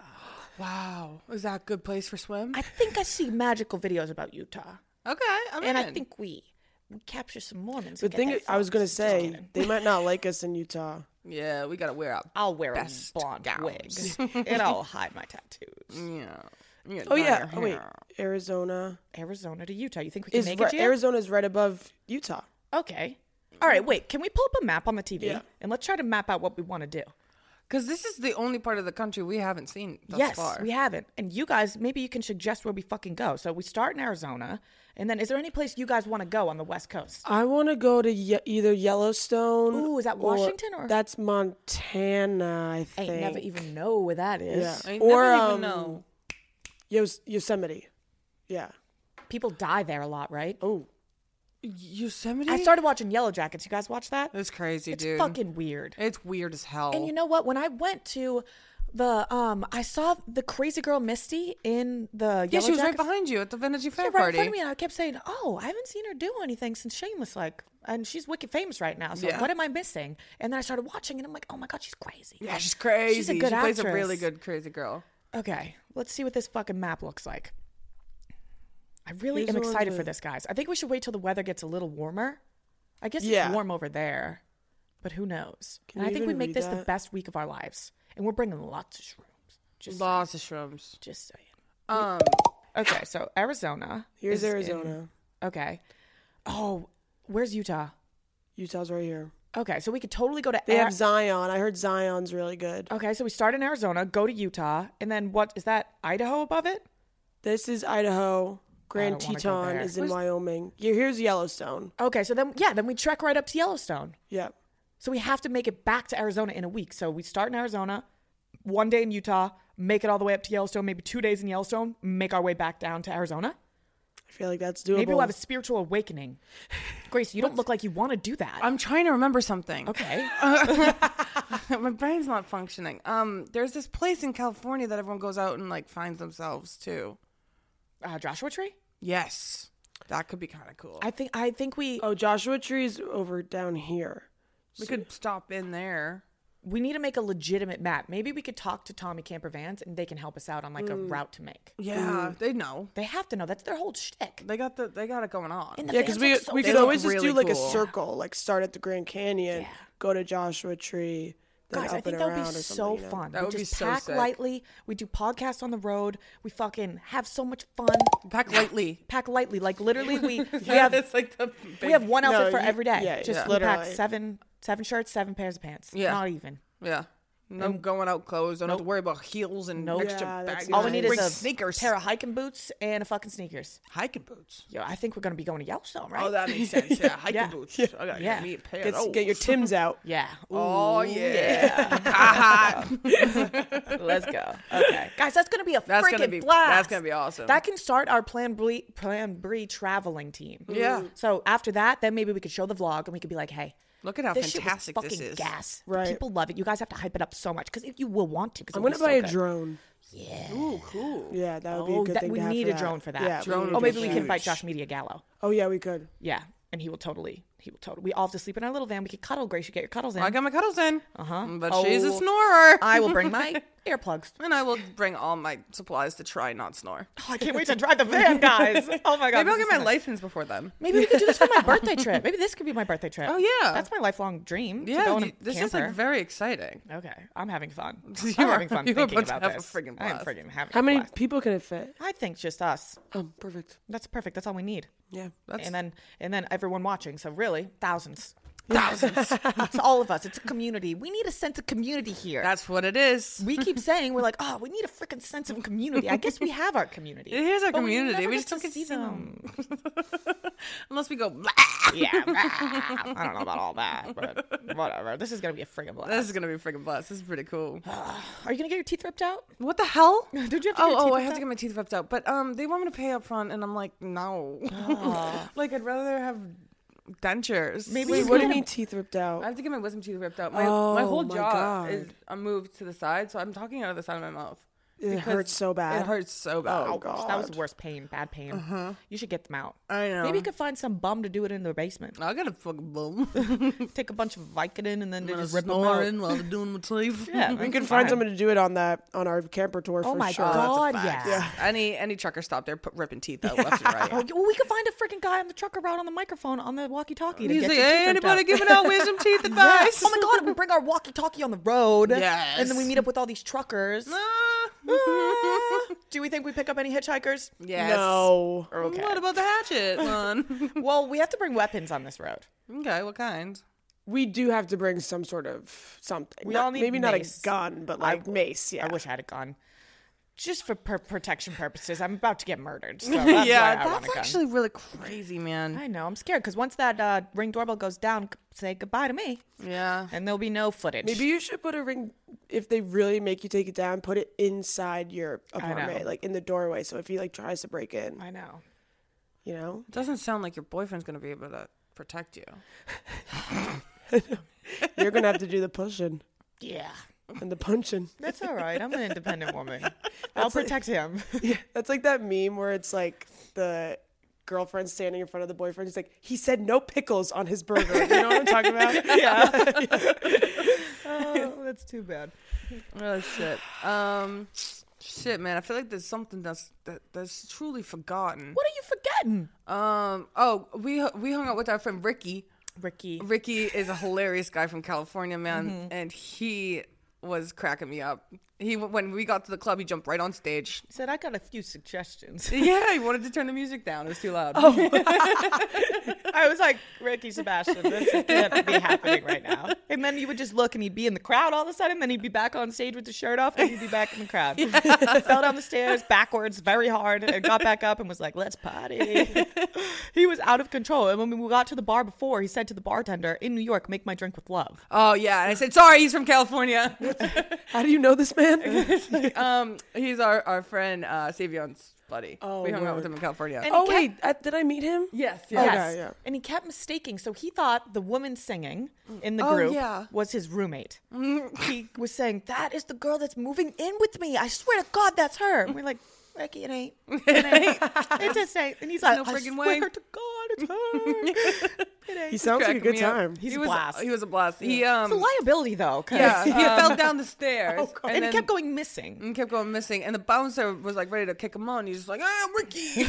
Wow. Is that a good place for swim? I think I see magical videos about Utah. okay, I'm And in. I think we, we capture some Mormons. The and get thing their I was gonna phones. Just say, kidding. they might not like us in Utah. Yeah, we gotta wear up. I'll wear best a blonde gowns. wig and I'll hide my tattoos. Yeah. yeah Oh yeah. dye Oh your wait, hair. Arizona Arizona to Utah. You think we can is make right, it? Gia? Arizona's right above Utah. Okay. All right. Wait. Can we pull up a map on the T V Yeah. and let's try to map out what we want to do? Because this is the only part of the country we haven't seen thus yes, far. we haven't. And you guys, maybe you can suggest where we fucking go. So we start in Arizona, and then is there any place you guys want to go on the West Coast? I want to go to ye- either Yellowstone. Ooh, is that or- Washington or- that's Montana? I I think. ain't never even know where that is. Yeah. I Or, never even um, know. Yos- Yosemite. Yeah. People die there a lot, right? Oh, Yosemite? I started watching Yellow Jackets. You guys watch that? It's crazy, It's dude. fucking weird. It's weird as hell. And you know what? When I went to the, um, I saw the crazy girl Misty in the yeah, Yellow she was right Jackets. behind you at the Vintage Fair Yeah, right party. in front of me, and I kept saying, "Oh, I haven't seen her do anything since Shameless." Like, and she's wicked famous right now. So Yeah. what am I missing? And then I started watching, and I'm like, "Oh my god, she's crazy." Yeah, she's crazy. She's a good she plays a actress. really good crazy girl. Okay, let's see what this fucking map looks like. I really Here's am the one excited that- for this, guys. I think we should wait till the weather gets a little warmer. I guess Yeah. it's warm over there, but who knows? Can and I you think we even make read this the that? best week of our lives, and we're bringing lots of shrooms. Just Lots of shrooms. just saying. Um, Okay, so Arizona. here's is in- Arizona. okay. Oh, where's Utah? Utah's right here. Okay, so we could totally go to They Ar- have Zion. I heard Zion's really good. Okay, so we start in Arizona, go to Utah, and then what is that? Idaho above it? This is Idaho. Grand I don't wanna go Teton there. is in Where's- Wyoming. Here- Here's Yellowstone. Okay, so then yeah, then we trek right up to Yellowstone. Yeah. So we have to make it back to Arizona in a week. So we start in Arizona, one day in Utah, make it all the way up to Yellowstone, maybe two days in Yellowstone, make our way back down to Arizona. I feel like that's doable. Maybe we'll have a spiritual awakening. Grace, you don't look like you want to do that. I'm trying to remember something. okay. My brain's not functioning. Um, there's this place in California that everyone goes out and like finds themselves too. Uh, Joshua Tree? Yes, that could be kind of cool. I think I think we Oh, Joshua Tree's over down here. we could stop in there. we need to make a legitimate map. Maybe we could talk to Tommy Camper Vans and they can help us out on like a route to make. Yeah, they know. They have to know. That's their whole shtick. They got the they got it going on. And the Yeah, vans because we look so we sick. could look always just really do like a cool. circle, like start at the Grand Canyon, Yeah. go to Joshua Tree, then Guys, up I think and that would around be or so something, you know? fun. That we would be just so pack sick. lightly. We do podcasts on the road. We fucking have so much fun. Pack lightly. Pack lightly. Like literally we we have it's like the we have one outfit No, for you- every day. yeah, just yeah. we pack Literally. seven seven shirts, seven pairs of pants. Yeah. Not even. yeah. No going out clothes. Don't have to worry about heels and Nope. extra Yeah, that's bags. All we nice. need Bring is a sneakers. pair of hiking boots and a fucking sneakers. hiking boots. Yo, I think we're gonna be going to Yellowstone, right? Oh, that makes sense. Yeah, hiking Yeah. boots. I gotta Yeah. get me a pair Get, of those. get your Timbs out. yeah. Oh Ooh, yeah. Let's go. Okay, guys, that's gonna be a That's freaking gonna be blast. that's gonna be awesome. That can start our Plan B, Plan B traveling team. Yeah. So after that, then maybe we could show the vlog and we could be like, hey, Look at how this shit was fantastic fucking this is. gas. Right. People love it. You guys have to hype it up so much because if you will want to. Because I'm gonna buy a drone. Yeah. Ooh, cool. Yeah, that would be Oh, a good that, thing we to have need for a that. drone for that. Yeah, Drone we Oh, need maybe a we drone. can fight Josh Media Gallo. Oh yeah, we could. Yeah, and he will totally. He will totally. We all have to sleep in our little van. We could cuddle. Grace, you get your cuddles in. I got my cuddles in. Uh-huh. But she's a Oh. snorer. I will bring my earplugs. And I will bring all my supplies to try not snore. Oh, I can't wait to drive the van, guys. Oh my god. Maybe I'll this get is my so much- license before then. Maybe we could do this for my birthday trip. Maybe this could be my birthday trip. Oh, yeah. That's my lifelong dream. to Yeah, go on a you- this camper. is like very exciting. Okay, I'm having fun. You I'm are- having fun you are thinking about to about have a this. friggin' I am blast. friggin' having. How a many blast. people can it fit? I think just us. Oh, perfect. That's perfect. That's all we need. Yeah. That's And then and then everyone watching. So really, thousands. Thousands. It's all of us. It's a community. We need a sense of community here. that's what it is. we keep saying we're like, oh, we need a freaking sense of community. I guess we have our community. It is our But community. never We get just don't to get to see them. them. Unless we go, "Blah." Yeah, I don't know about all that, but whatever. This is gonna be a friggin' blast. This is going to be a freaking blast. This is pretty cool. Are you gonna get your teeth ripped out? What the hell? Did you have to get Oh, your oh, teeth I ripped have out? to get my teeth ripped out. But um, they want me to pay up front, and I'm like, no. like, I'd rather have dentures. Maybe Wait, you what do you can- mean teeth ripped out? I have to get my wisdom teeth ripped out. My Oh, my whole my jaw God. is I'm moved to the side, so I'm talking out of the side of my mouth. It because hurts so bad. It hurts so bad. Oh, That was God. the worst pain, bad pain. You should get them out. I know. Maybe you could find some bum to do it in the basement. I got a fucking bum. Take a bunch of Vicodin and then they I'm just rip them out. snoring while they're doing my teeth. Yeah, We that's can fine. find someone to do it on that on our camper tour Oh for my sure. God, That's a fact. yeah. Any any trucker stop there, put ripping teeth out left and right. Oh, well, we could find a freaking guy on the trucker route on the microphone on the walkie-talkie to He's get like, your teeth hey, ripped anybody out." giving out wisdom teeth Yes. advice? Oh my god, we bring our walkie-talkie on the road. Yes. And then we meet up with all these truckers. Ah. Ah. Do we think we pick up any hitchhikers? Yes. No. Okay. What about the hatchet one? Well, we have to bring weapons on this road. okay, what kind? We do have to bring some sort of something. We Not- all need maybe mace. not a gun, but I- like mace. Yeah. I wish I had a gun. Just for per- protection purposes. I'm about to get murdered. So that's why yeah, I want that's a gun. actually really crazy, man. I know. I'm scared because once that uh, Ring doorbell goes down, c- say goodbye to me, Yeah. and there'll be no footage. Maybe you should put a ring. If they really make you take it down, put it inside your I know. apartment, like in the doorway. So if he like tries to break in, I know. you know. It doesn't sound like your boyfriend's going to be able to protect you. You're gonna have to do the pushing Yeah. and the punching. That's all right. I'm an independent woman. I'll protect him. Yeah, that's like that meme where it's like the girlfriend standing in front of the boyfriend. He's like, he said no pickles on his burger. You know what I'm talking about? yeah. Oh, that's too bad. Oh, shit. Um, shit, man. I feel like there's something that's that, that's truly forgotten. What are you forgetting? Um, oh, we we hung out with our friend Ricky. Ricky. Ricky is a hilarious guy from California, man, and he was cracking me up. He when we got to the club, he jumped right on stage. said, I got a few suggestions. Yeah, he wanted to turn the music down. It was too loud. I was like, Ricky Sebastian, this can't be happening right now. And then you would just look and he'd be in the crowd all of a sudden. Then he'd be back on stage with the shirt off and he'd be back in the crowd. He fell down the stairs backwards very hard and got back up and was like, let's party. He was out of control. And when we got to the bar before, he said to the bartender, in New York, make my drink with love. Oh yeah, and I said sorry. He's from California. How do you know this man? um, he's our our friend uh, Savion's buddy. Oh, we hung out word. with him in California. And Oh he wait, uh, did I meet him? yes, Yes. yes. Okay, yeah. And he kept mistaking. So he thought the woman singing in the Oh, group yeah. was his roommate. He was saying, that is the girl that's moving in with me. I swear to God, that's her. And we're like, Ricky, it ain't. It ain't. It just ain't. And he's like, no I friggin' swear way. to God, it's her. It ain't. He sounds like a Cracking good me up. time. He's he a was blast. he was a blast. He um It's a liability, though. 'cause, yeah he um, fell down the stairs and, and, he then- kept going missing. and kept going missing, and the bouncer was like ready to kick him on. He's just like, ah, Ricky.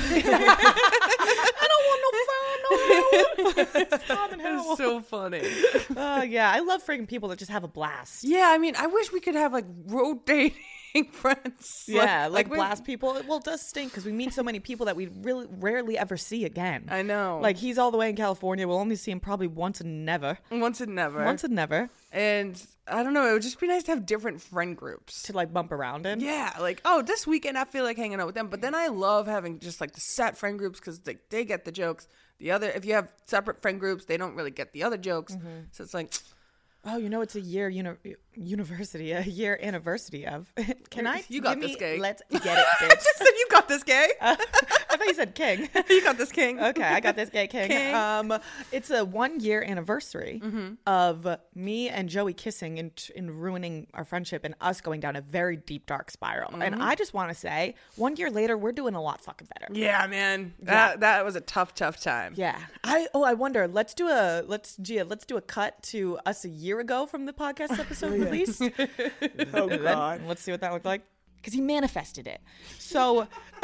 I don't want no fun, no help. Stop and help. It's so funny. Uh, yeah, I love friggin' people that just have a blast. Yeah, I mean, I wish we could have like rotating friends. Yeah, like, we- blast people. Well, it does stink because we meet so many people that we really rarely ever see again. I know. Like he's all the way in California. We'll only see him probably once and never. once and never. Once and never and I don't know. It would just be nice to have different friend groups. to like bump around in. Yeah, like, oh, this weekend I feel like hanging out with them. But then I love having just like the set friend groups because they, they get the jokes. The other, if you have separate friend groups, they don't really get the other jokes. So it's like, Oh, you know, it's a year uni- university, a year anniversary of. Can I? You got give this, me- gay. Let's get it, bitch. just said you got this, gay. I thought you said king. You got this, king. Okay, I got this gay king. King. Um, it's a one year anniversary Mm-hmm. of me and Joey kissing and, and ruining our friendship and us going down a very deep, dark spiral. Mm-hmm. And I just want to say, one year later, we're doing a lot fucking better. Yeah, man. That that was a tough, tough time. Yeah. I oh I wonder. Let's do a let's Gia, let's do a cut to us a year ago from the podcast episode release. Oh God. Let's see what that looked like. Because he manifested it. So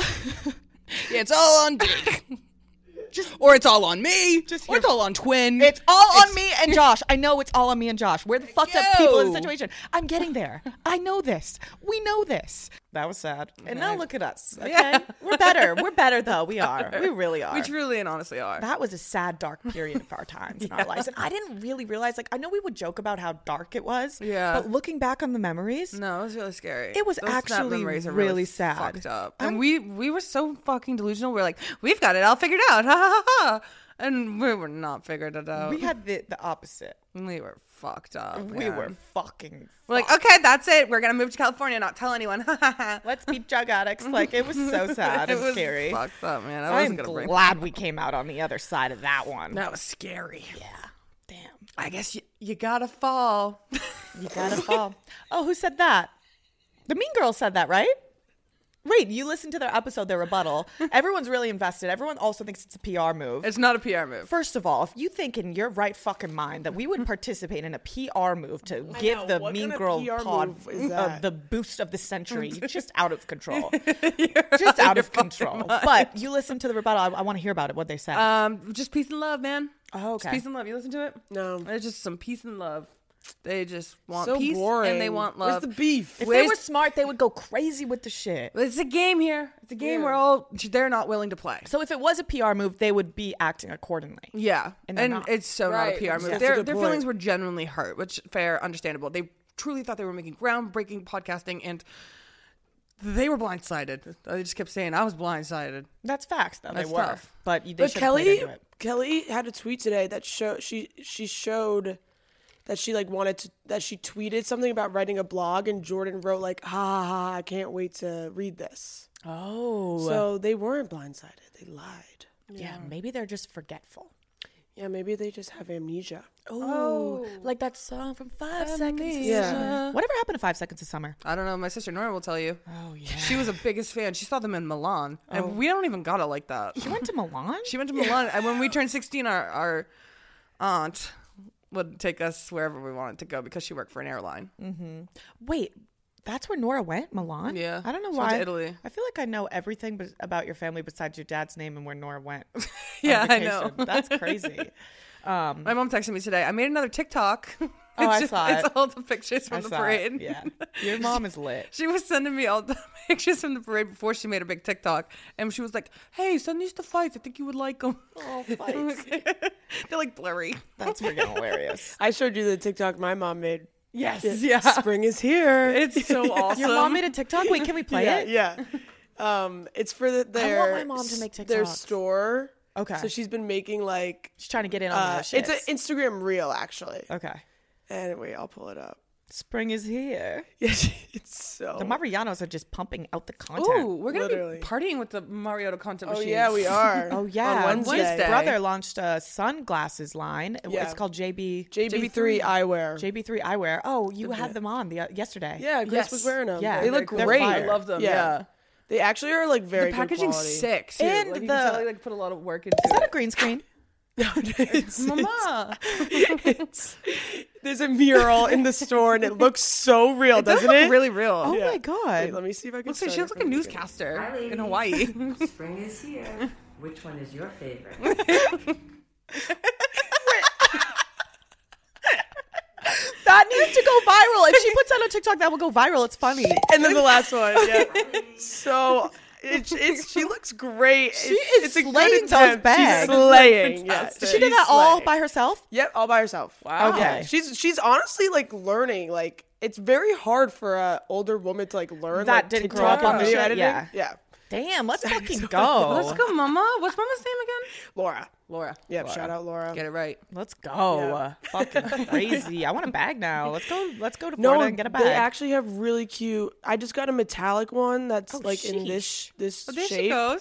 Yeah, it's all on Jake. Just, or it's all on me. Just or it's all on Twin. it's all on me and Josh. I know it's all on me and Josh. We're the fucked up people in the Yo. situation. I'm getting there. I know this. We know this. That was sad. And now look at us. Okay. Yeah. We're better. We're better though. We are. We really are. We truly and honestly are. That was a sad, dark period of our times in our lives. And I didn't really realize, like, I know we would joke about how dark it was. Yeah. But looking back on the memories, No, it was really scary. It was Those snap actually memories are really sad. Fucked up. And we we were so fucking delusional. We are like, we've got it all figured out. Ha ha ha ha. And we were not figured it out. we had the, the opposite. We were fucked up. We man. were fucking We're like, okay, that's it. We're gonna move to California. Not tell anyone. let's be drug addicts. Like, it was so sad It and was scary. fucked up, man. I I'm wasn't gonna bring. glad we came out on the other side of that one. That was scary. Yeah. Damn. I guess you you gotta fall. You gotta fall. Oh, who said that? The Mean Girls said that, right? Wait, you listened to their episode, their rebuttal. Everyone's really invested. Everyone also thinks it's a P R move. It's not a P R move. First of all, if you think in your right fucking mind that we would participate in a P R move to give know, the what Mean kind of Girl P R pod move is uh, that? the boost of the century, you're just out of control. Just out of control. But you listen to the rebuttal. I, I want to hear about it, what they said. Um, just peace and love, man. Oh, Just okay. peace and love. You listen to it? No. It's just some peace and love. They just want So peace boring. and they want love. Where's the beef? if they Where's- were smart, they would go crazy with the shit. It's a game here. It's a game Yeah. we're all they're not willing to play. So if it was a P R move, they would be acting accordingly. Yeah, And and, they're not. it's so not Right, a P R that's move. a Their good their point. feelings were genuinely hurt, which fair, understandable. They truly thought they were making groundbreaking podcasting, and they were blindsided. They just kept saying, "I was blindsided." That's facts, though. That's they were. tough. But you- they But should have played Kelly, into it. Kelly had a tweet today that show she she showed that she like wanted to that she tweeted something about writing a blog, and Jordan wrote like, "Ha ha ha! I can't wait to read this." Oh. So they weren't blindsided; they lied. yeah, maybe they're just forgetful. Yeah, maybe they just have amnesia. Oh, like that song from Five Seconds of Yeah. Summer. Whatever happened to Five Seconds of Summer? I don't know. My sister Nora will tell you. Oh, yeah. She was a biggest fan. She saw them in Milan, and we don't even got it like that. She went to Milan? She went to Milan, and when we turned sixteen, our our aunt would take us wherever we wanted to go because she worked for an airline. Wait, that's where Nora went? Milan? Yeah. I don't know She went why. to Italy. I feel like I know everything bes- about your family besides your dad's name and where Nora went. on Yeah, I know. vacation. That's crazy. My mom texted me today. I made another TikTok. Oh, I It's saw It's it. all the pictures from I the saw parade. it. Yeah. Your mom is lit. She was sending me all the pictures from the parade before she made a big TikTok, and she was like, "Hey, send these to Fights. I think you would like them." Oh, fights. They're like blurry. That's freaking hilarious. I showed you the TikTok my mom made. Yes, Yeah. Spring is here. It's so awesome. Your mom made a TikTok? Wait, can we play yeah, it? yeah. Um, it's for the, their my mom to make their TikToks. store. Okay. So she's been making like She's trying to get in on uh, that shit. it's an Instagram reel actually. Okay. And wait, I'll pull it up. Spring is here. Yeah, it's so. The Marianos are just pumping out the content. Ooh, we're gonna Literally. be partying with the Mariota content Oh machines. yeah, we are. Oh yeah, on Wednesday. His brother launched a sunglasses line. Yeah. It's called J B J B three eyewear. J B three Eyewear. Oh, you had them on the uh, yesterday. Yeah, Chris Yes. was wearing them. Yeah, they they're- look they're great. fire. I love them. Yeah. Yeah, They actually are like very the good packaging's quality. sick. Too. And like, you the- can tell they like put a lot of work into Is that a it. green screen? It's- Mama, it's- there's a mural in the store and it looks so real, it does doesn't look it? really real. Oh Yeah. my god. Wait, let me see if I can. Looks like she start looks it like a from the beginning. newscaster Hi, in ladies. Hawaii. Spring is here. Which one is your favorite? That needs to go viral. If she puts that on TikTok, that will go viral. It's funny. And then the last one, yeah. So it's it's she looks great. She is it's a slaying good those attempt. bags. She's slaying. Yeah. Fantastic. She did that She's all slaying. by herself? Yep, all by herself. Wow. Okay. Yeah. She's she's honestly like learning. Like it's very hard for a older woman to like learn That like, didn't grow TikTok up on and the video shit, editing. yeah. Yeah. Damn, let's fucking go. Let's go, Mama. What's Mama's name again? Laura. Laura. Yep, Laura. shout out Laura. Get it right. Let's go. Yeah. Fucking crazy. I want a bag now. Let's go. Let's go to No, Florida and get a bag. they actually have really cute. I just got a metallic one that's Oh, like in this sheesh. this Well, there shape. she goes.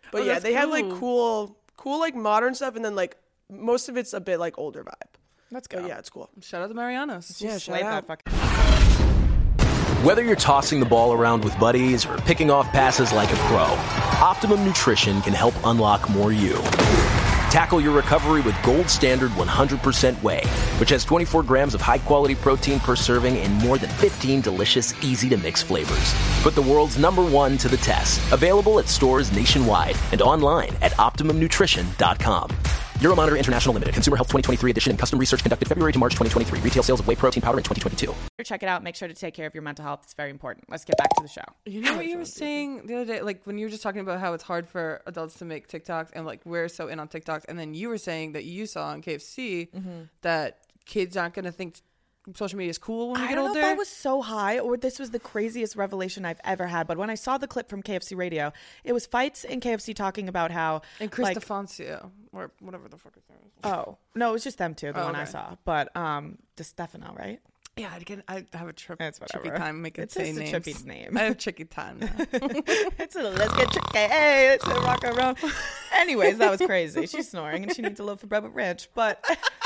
But Oh, yeah, that's they have like cool. cool, cool like modern stuff, and then like most of it's a bit like older vibe. Let's go. But yeah, it's cool. Shout out to Marianas. Yeah, Slay shout that out. fucking. Whether you're tossing the ball around with buddies or picking off passes like a pro, Optimum Nutrition can help unlock more you. Tackle your recovery with Gold Standard one hundred percent Whey, which has twenty-four grams of high-quality protein per serving and more than fifteen delicious, easy-to-mix flavors. Put the world's number one to the test. Available at stores nationwide and online at optimum nutrition dot com. Euromonitor International Limited. Consumer Health twenty twenty-three edition and custom research conducted February to March twenty twenty-three. Retail sales of whey protein powder in twenty twenty-two. Check it out. Make sure to take care of your mental health. It's very important. Let's get back to the show. You know what you were saying the other day, like when you were just talking about how it's hard for adults to make TikToks and like we're so in on TikToks, and then you were saying that you saw on K F C that kids aren't going to think social media is cool when we I get don't older. know if I was so high or this was the craziest revelation I've ever had. But when I saw the clip from K F C Radio, it was Fights in K F C talking about how and Chris like, D'Afonso or whatever the fuck his name is. oh no, it was just them two, the Oh, one I okay. saw. But um, DeStefano, right? Yeah, I get. I have a trip. It's whatever. Trippy time. Make it It's say just a names. trippy name. I have tricky time. Now. It's a let's get tricky. Hey, it's a rock and roll. Anyways, that was crazy. She's snoring and she needs a loaf of bread with ranch. But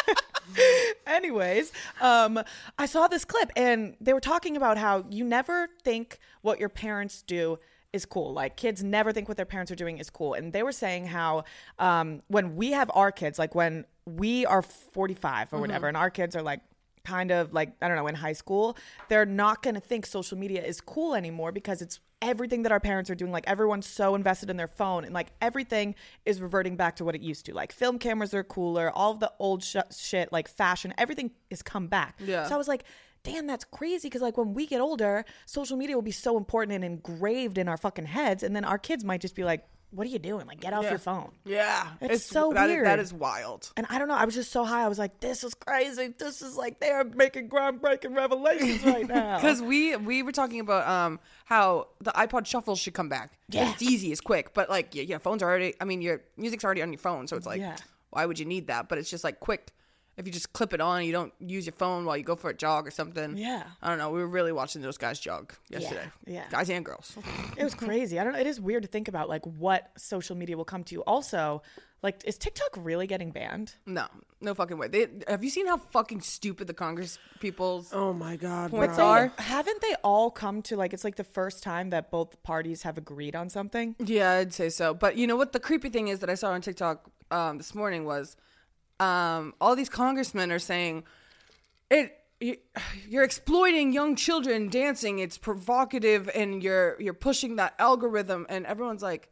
anyways, um, I saw this clip and they were talking about how you never think what your parents do is cool. Like kids never think what their parents are doing is cool. And they were saying how um, when we have our kids, like when we are forty-five or whatever, and our kids are like kind of like, I don't know, in high school, they're not going to think social media is cool anymore because it's everything that our parents are doing. Like everyone's so invested in their phone and like everything is reverting back to what it used to. Like film cameras are cooler, all of the old sh- shit, like fashion, everything is come back. Yeah. So I was like, damn, that's crazy because like when we get older, social media will be so important and engraved in our fucking heads. And then our kids might just be like, what are you doing? Like, get off Yeah. your phone. Yeah, It's so that is- weird. that is wild. And I don't know. I was just so high. I was like, this is crazy. This is like they are making groundbreaking revelations right now. Because we we were talking about um how the iPod Shuffle should come back. Yeah. It's easy, it's quick, but like your, your phone's already. I mean, your music's already on your phone, so it's like, Yeah. why would you need that? But it's just like quick. If you just clip it on, you don't use your phone while you go for a jog or something. Yeah. I don't know. We were really watching those guys jog yesterday. yeah. Guys and girls. It was crazy. I don't know. It is weird to think about like what social media will come to. Also, like, is TikTok really getting banned? No, no fucking way. They, have you seen how fucking stupid the Congress people's Oh my god, points bro. are? Haven't they all come to like, it's like the first time that both parties have agreed on something? Yeah, I'd say so. But you know what the creepy thing is that I saw on TikTok um, this morning was um, all these congressmen are saying it. you- You're exploiting young children dancing. It's provocative, and you're you're pushing that algorithm. And everyone's like,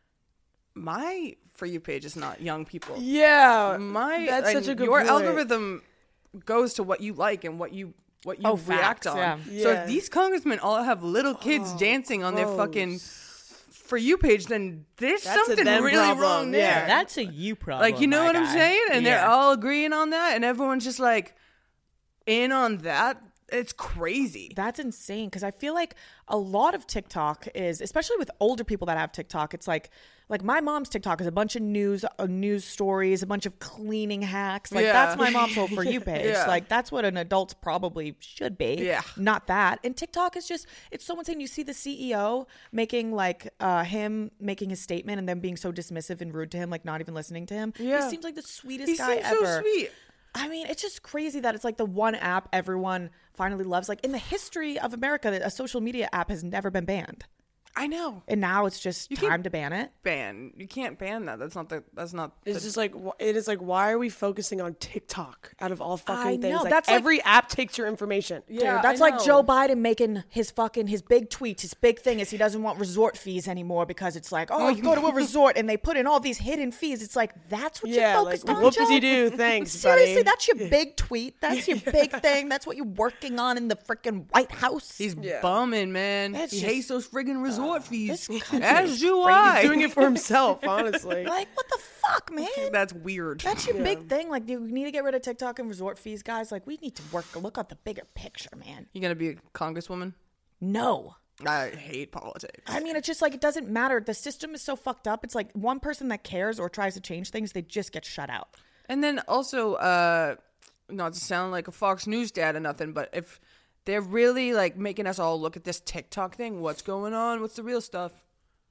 my For You page is not young people. Yeah, My that's and such a good your point. algorithm goes to what you like and what you what you Oh, react facts, on. yeah. So Yeah. if these congressmen all have little kids dancing on their fucking For You page, then there's That's a something them really problem, wrong there. yeah. That's a you problem. Like, you know my what I'm guy. saying? And they're Yeah. all agreeing on that, and everyone's just like in on that. It's crazy. That's insane because I feel like a lot of TikTok is, especially with older people that have TikTok, it's like, like my mom's TikTok is a bunch of news, uh, news stories, a bunch of cleaning hacks. Like Yeah. that's my mom's whole For You page. Yeah. Like that's what an adult probably should be. Yeah. Not that. And TikTok is just, it's so insane. You see the C E O making like uh, him making his statement and then being so dismissive and rude to him, like not even listening to him. Yeah. He seems like the sweetest He guy seems ever. so sweet. I mean, it's just crazy that it's like the one app everyone finally loves. Like in the history of America, a social media app has never been banned. I know. And now it's just You time can't to ban it. Ban. You can't ban that. That's not the. That's not. It's the, just like wh- it is like why are we focusing on TikTok out of all fucking I things? know, Like, that's like- every app takes your information. Yeah, Dude, that's I like know. Joe Biden making his fucking his big tweets. His big thing is he doesn't want resort fees anymore because it's like, oh, you go to a resort and they put in all these hidden fees. It's like that's what Yeah, you're like focused on. whoop-de-doo, Joe? thanks, Seriously, buddy. that's your big tweet. That's your big thing. That's what you're working on in the freaking White House. He's bumming, man. That's he just- hates those friggin' resort fees. this country As is do He's I. doing it for himself, honestly. like, what the fuck, man? That's weird. That's your big thing. Like, you need to get rid of TikTok and resort fees, guys. Like, we need to work, look at the bigger picture, man. You gonna be a congresswoman? No. I hate politics. I mean, it's just like, it doesn't matter. The system is so fucked up. It's like one person that cares or tries to change things, they just get shut out. And then also, uh, not to sound like a Fox News dad or nothing, but if they're really like making us all look at this TikTok thing, what's going on? What's the real stuff?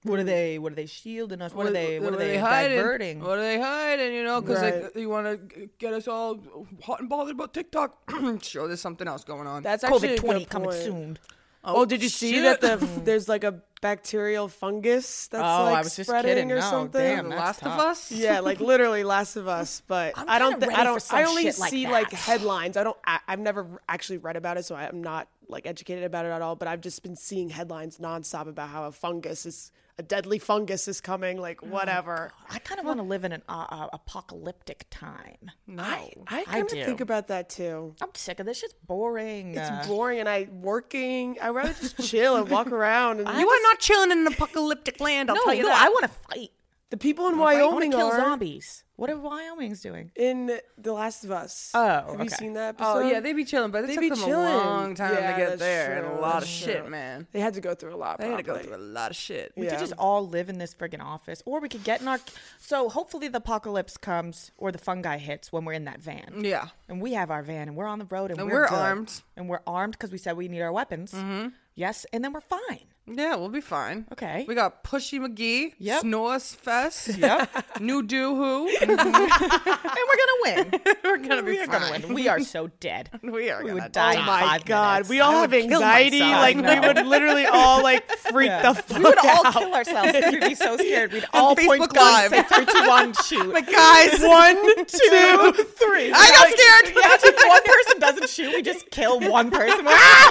What are they? What are they shielding us? What, are they? What, what are they, hiding? diverting? What are they hiding? You know, because Right. like, you want to get us all hot and bothered about TikTok. Sure, there's something else going on. That's actually COVID a twenty good coming point. soon. Oh, did you see shit. that the there's like a bacterial fungus that's Oh, like I was just spreading kidding. or No, something? damn, The that's Last tough. of Us? Yeah, like literally Last of Us, but I'm I don't. kinda Th- ready I for don't. some I only shit like see that. like headlines. I don't. I, I've never actually read about it, so I'm not like educated about it at all. But I've just been seeing headlines nonstop about how a fungus is a deadly fungus is coming. Like whatever. I kind of want to live in an uh, uh, apocalyptic time. No. I I kind of do. think about that too. I'm sick of this. Shit's boring. It's Uh, boring, and I working. I'd rather just chill and walk around. And you are not chilling in an apocalyptic land, I'll no, tell you no, that. I want to fight. the people in I want to Wyoming kill are zombies. What are Wyoming's doing? in The Last of Us. Oh, have you okay. seen that Oh, episode? yeah, they be chilling, but it They took be them chilling. a long time Yeah, to get that's there and a true, lot of that's shit, true. man. They had to go through a lot. They had to go probably. through a lot of shit. We Yeah. could just all live in this friggin' office, or we could get in our. So hopefully the apocalypse comes, or the fungi hits when we're in that van. Yeah. And we have our van, and we're on the road, and, And we're, we're good. armed. and we're armed because we said we need our weapons. Mm-hmm. Yes, and then we're fine. Yeah, we'll be fine. Okay. We got Pushy McGee, Yep. Snores Fest, Yep. New Do Who. And we're gonna win. We're gonna be we are fine. gonna win. We are so dead. We are We gonna would die. die. in Oh my five god, minutes. we all I have would kill anxiety. myself. Like No. we would literally all like freak Yeah. the fuck We would all out. kill ourselves because we'd be so scared. We'd all point Facebook guns, Live. say three, two, one, shoot. But guys, One, two, three. I got scared. Yeah, if one person doesn't shoot, we just kill one person. We're,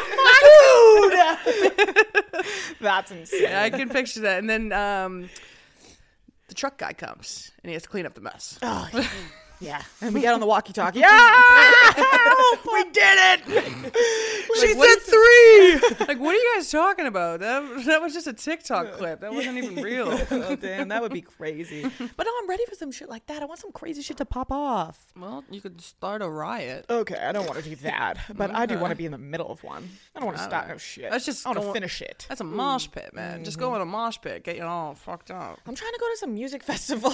ah, fuck! That's insane. Yeah, I can picture that. And then um, the truck guy comes and he has to clean up the mess. Oh, yeah. Yeah. And we get on the walkie-talkie. Yeah! Help! We did it! She what said three. Like, what are you guys talking about? That, that was just a TikTok clip. That wasn't even real. Oh, damn, that would be crazy. But no, I'm ready for some shit like that. I want some crazy shit to pop off. Well, you could start a riot. Okay, I don't want to do that. But I do want to be in the middle of one. I don't want to start no shit. That's just I want to going- finish it. That's a mosh pit, man. Just go in a mosh pit. Get you all fucked up. I'm trying to go to some music festival.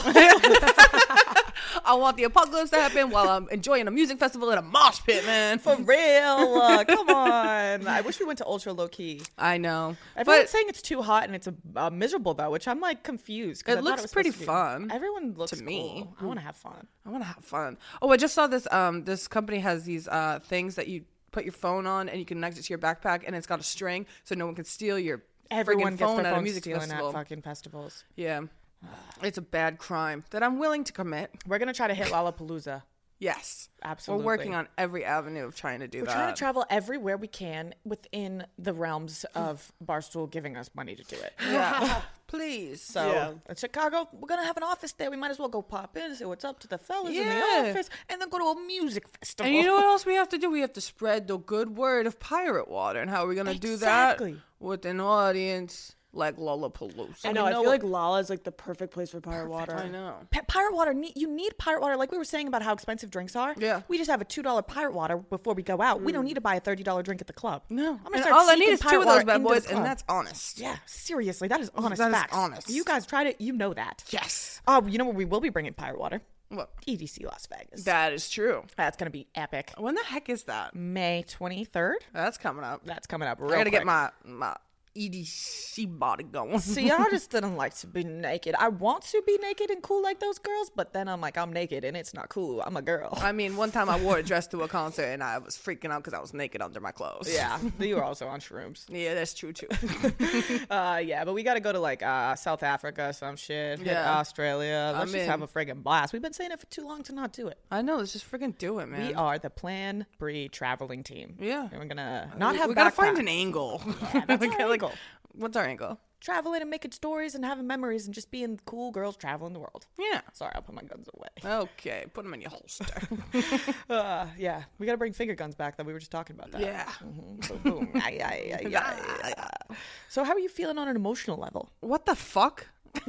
I want the apocalypse to happen while I'm enjoying a music festival in a mosh pit, man. For real. Uh, come on. I wish we went to ultra low key. I know. Everyone's But saying it's too hot and it's a, uh, miserable though, which I'm like confused. 'cause It I thought looks was pretty supposed to be- fun Everyone looks to me. cool. I want to have fun. I want to have fun. Oh, I just saw this. Um, this company has these uh things that you put your phone on and you can connect it to your backpack, and it's got a string so no one can steal your Everyone friggin' gets phone their at a phone music stealing festival. at fucking festivals. Yeah, it's a bad crime that I'm willing to commit. We're gonna try to hit Lollapalooza. Yes, Absolutely. We're working on every avenue of trying to do We're that. trying to travel everywhere we can within the realms of Barstool giving us money to do it. Yeah, please. So Yeah. in Chicago, we're gonna have an office there. We might as well go pop in, say what's up to the fellas in Yeah. the office, and then go to a music festival. And you know what else we have to do? We have to spread the good word of Pirate Water. And how are we going to do Exactly. that? With an audience like Lollapalooza. I know. I know feel what- like Lala is like the perfect place for pirate water. I know. Pa- pirate water, need, you need pirate water. Like we were saying about how expensive drinks are. Yeah. We just have a two dollar pirate water before we go out. We don't need to buy a thirty dollar drink at the club. No. I'm gonna And start all I need sneaking is two pirate of those water bad into boys, the and club. that's honest. Yeah, seriously, that is honest That is facts. honest. You guys tried it, you know that. Yes. Oh, you know where we will be bringing pirate water? What? E D C Las Vegas. That is true. That's gonna be epic. When the heck is that? May twenty-third. That's coming up. That's coming up real I gotta quick. get my my E D C body going. See, I just didn't like to be naked. I want to be naked and cool like those girls, but then I'm like, I'm naked and it's not cool. I'm a girl. I mean, one time I wore a dress to a concert and I was freaking out because I was naked under my clothes. Yeah, you were also on shrooms. Yeah, that's true too. Uh, yeah, but we got to go to like uh, South Africa, some shit. Hit Yeah. Australia. Let's I'm just have in. a friggin' blast. We've been saying it for too long to not do it. I know. Let's just freaking do it, man. We are the Plan Bree traveling team. Yeah. and we're gonna not we, have. We gotta find backpacks. an angle. Yeah, that's We our gotta, like, angle. What's our angle? Traveling and making stories and having memories and just being cool girls traveling the world. Yeah. Sorry, I'll put my guns away. Okay, put them in your holster. Uh, yeah, we gotta bring finger guns back. That we were just talking about that. Yeah. Mhm. So, boom. Ay, ay, ay, ay, ay. So how are you feeling on an emotional level? What the fuck?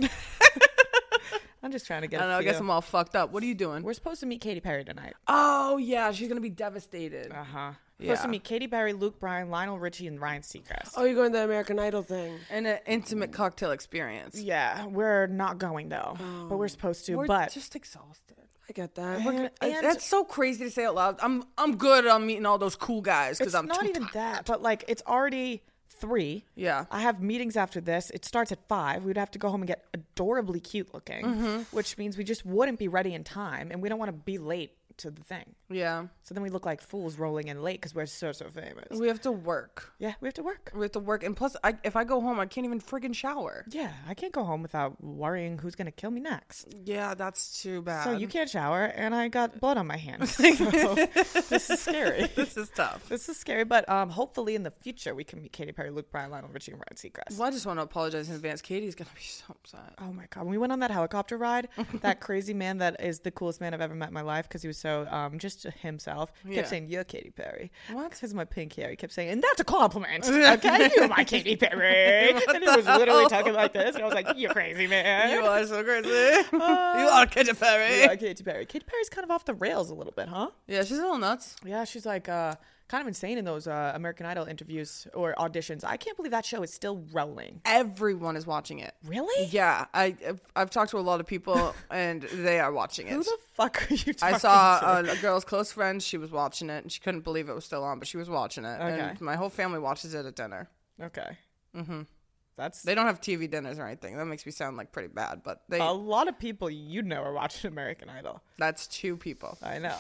I'm just trying to I get. don't a know. I guess feel. I'm all fucked up. What are you doing? We're supposed to meet Katy Perry tonight. Oh yeah, she's gonna be devastated. Uh huh. Yeah. Supposed to meet Katy Perry, Luke Bryan, Lionel Richie, and Ryan Seacrest. Oh, you're going to the American Idol thing. And an intimate cocktail experience. Yeah, we're not going though, but we're supposed to. We're but just exhausted. I get that. and, I- and That's so crazy to say out loud. I'm I'm good on meeting all those cool guys because it's I'm not too even tired. that, but like it's already three. Yeah. I have meetings after this. It starts at five. We'd have to go home and get adorably cute looking, Mm-hmm. which means we just wouldn't be ready in time, and we don't want to be late to the thing. Yeah. So then we look like fools rolling in late because we're so, so famous. We have to work. Yeah, we have to work. We have to work. And plus, I, if I go home, I can't even friggin' shower. Yeah, I can't go home without worrying who's going to kill me next. Yeah, that's too bad. So you can't shower, and I got blood on my hands. So this is scary. This is tough. This is scary, but um, hopefully in the future we can meet Katy Perry, Luke Bryan, Lionel Richie, and Ryan Seacrest. Well, I just want to apologize in advance. Katie's going to be so upset. Oh my God. When we went on that helicopter ride, that crazy man that is the coolest man I've ever met in my life because he was so um, just himself, kept Yeah. saying, "You're Katy Perry." What? Because of my pink hair. He kept saying, and that's a compliment. Okay? You're my Katy Perry. And he was literally talking like this. And I was like, you're crazy, man. You are so crazy. you are Katy Perry. You are Katy Perry. Katy Perry's kind of off the rails a little bit, huh? Yeah, she's a little nuts. Yeah, she's like uh, kind of insane in those uh, American Idol interviews or auditions. I can't believe that show is still rolling. Everyone is watching it. Really? Yeah, I I've, I've talked to a lot of people and they are watching it. Who the fuck are you talking I saw to? a, a girl's close friend. She was watching it and she couldn't believe it was still on, but she was watching it. Okay. And my whole family watches it at dinner. Okay. Mm-hmm. That's They don't have T V dinners or anything. That makes me sound like pretty bad, but they a lot of people you know are watching American Idol. that's two people. I know.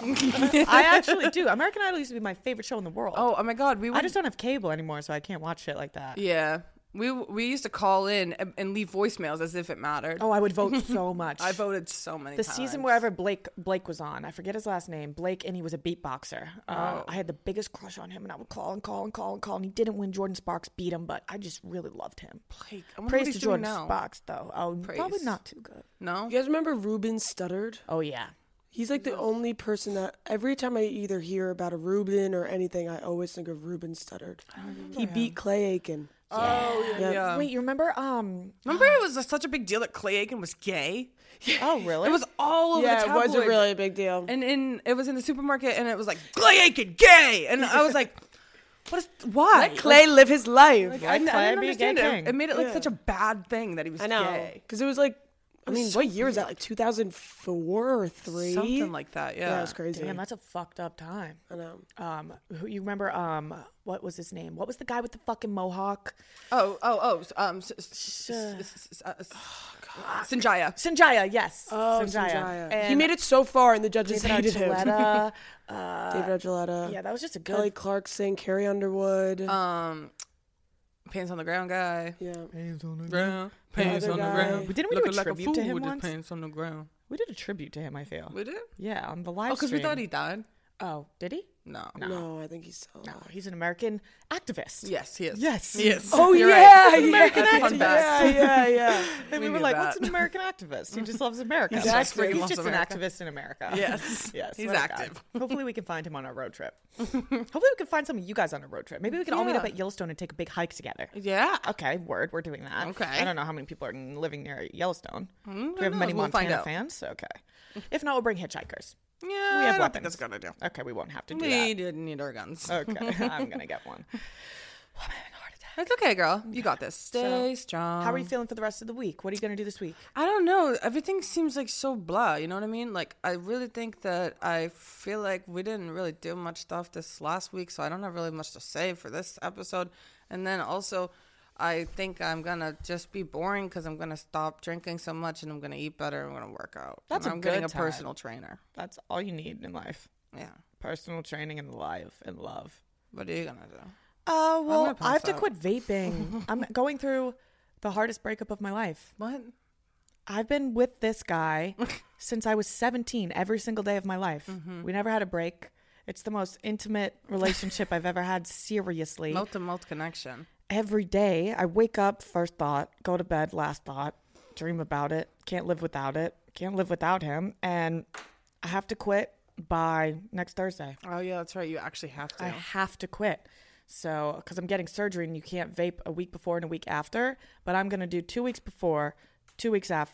I actually do. American Idol used to be my favorite show in the world. Oh, oh my God, we I would just don't have cable anymore, so I can't watch shit like that. yeah. We we used to call in and, and leave voicemails as if it mattered. Oh, I would vote so much. I voted so many the times. season wherever Blake Blake was on, I forget his last name, Blake, and he was a beatboxer. Uh, Oh. I had the biggest crush on him, and I would call and call and call and call, and he didn't win. Jordan Sparks beat him, but I just really loved him. Blake, I wonder what Praise he's to doing Jordan now. Sparks, though. Oh, probably Praise. not too good. No? You guys remember Ruben Studdard? Oh yeah, He's like the only person that every time I either hear about a Ruben or anything, I always think of Ruben Studdard. He beat Clay Aiken. Oh, yeah. Yeah. yeah. wait, you remember? Um, Remember it was such a big deal that Clay Aiken was gay? oh really? It was all over Yeah, the it was a tabloid. really big deal. And in it was in the supermarket and it was like, Clay Aiken, gay! And I was like, what is, why? Let Clay live his life. Like, Let I, I Clay didn't be a gay understand it. king. It made it like Yeah. such a bad thing that he was I know. gay. Because it was like, I was mean, so what year was that? Like two thousand four or three? Something like that, yeah. Yeah, it was crazy. Damn, that's a fucked up time. I know. Um, who you remember? Um, what was his name? What was the guy with the fucking mohawk? Oh, oh, oh. Um, s- s- s- s- uh, s- Sanjaya. Sanjaya, yes. Oh, Sanjaya. Sanjaya. And He made it so far, and the judges David hated him. Archuleta. uh, David Archuleta. yeah, that was just a good. Kelly Clarkson, Carrie Underwood. Um, Pants on the ground guy. yeah. Ground. Pants other on the guy. ground. We- didn't we do a Looking like tribute fool to him with his once? pants on the ground. We did a tribute to him. I feel. We did? Yeah, on the live Oh, because we stream. thought he died. Oh, did he? No. No. I think he's still No, alive. he's an American activist. Yes, he is. Yes. Yes. Oh, You're yeah. right. yeah. American That's a fun activist. fact. Yeah, yeah, yeah. And we, We were knew like, that. "What's an American activist? He just loves America." He's He's, active. Freaking he's loves just America. an activist in America. Yes. yes. He's what a guy. active. Hopefully, we can find him on our road trip. Hopefully, we can find some of you guys on a road trip. Maybe we can all meet up Yeah. at Yellowstone and take a big hike together. Yeah. Okay, word. We're doing that. Okay. I don't know how many people are living near Yellowstone. Do we who have many knows? We'll find Montana out. fans? Okay. If not, we'll bring hitchhikers. Yeah, We I have don't think weapons. that's a good idea. Okay, we won't have to do We that. didn't need our guns. Okay, I'm gonna get one. I'm having a heart attack. It's okay, girl. You got this. Stay strong. How are you feeling for the rest of the week? What are you gonna do this week? I don't know. Everything seems like so blah. You know what I mean? Like, I really think that I feel like we didn't really do much stuff this last week, so I don't have really much to say for this episode. And then also, I think I'm gonna just be boring because I'm gonna stop drinking so much and I'm gonna eat better and I'm gonna work out. That's and a I'm good getting a time. personal trainer. That's all you need in life. Yeah. Personal training and life and love. What are you gonna do? Uh, well, gonna I have pass to out. quit vaping. I'm going through the hardest breakup of my life. What? I've been with this guy since I was seventeen, every single day of my life. Mm-hmm. We never had a break. It's the most intimate relationship I've ever had, seriously. Mouth to mouth connection. Every day, I wake up, first thought, go to bed, last thought, dream about it, can't live without it, can't live without him, and I have to quit by next Thursday. Oh yeah, that's right. You actually have to. I have to quit. So, because I'm getting surgery and you can't vape a week before and a week after, but I'm going to do two weeks before, two weeks after,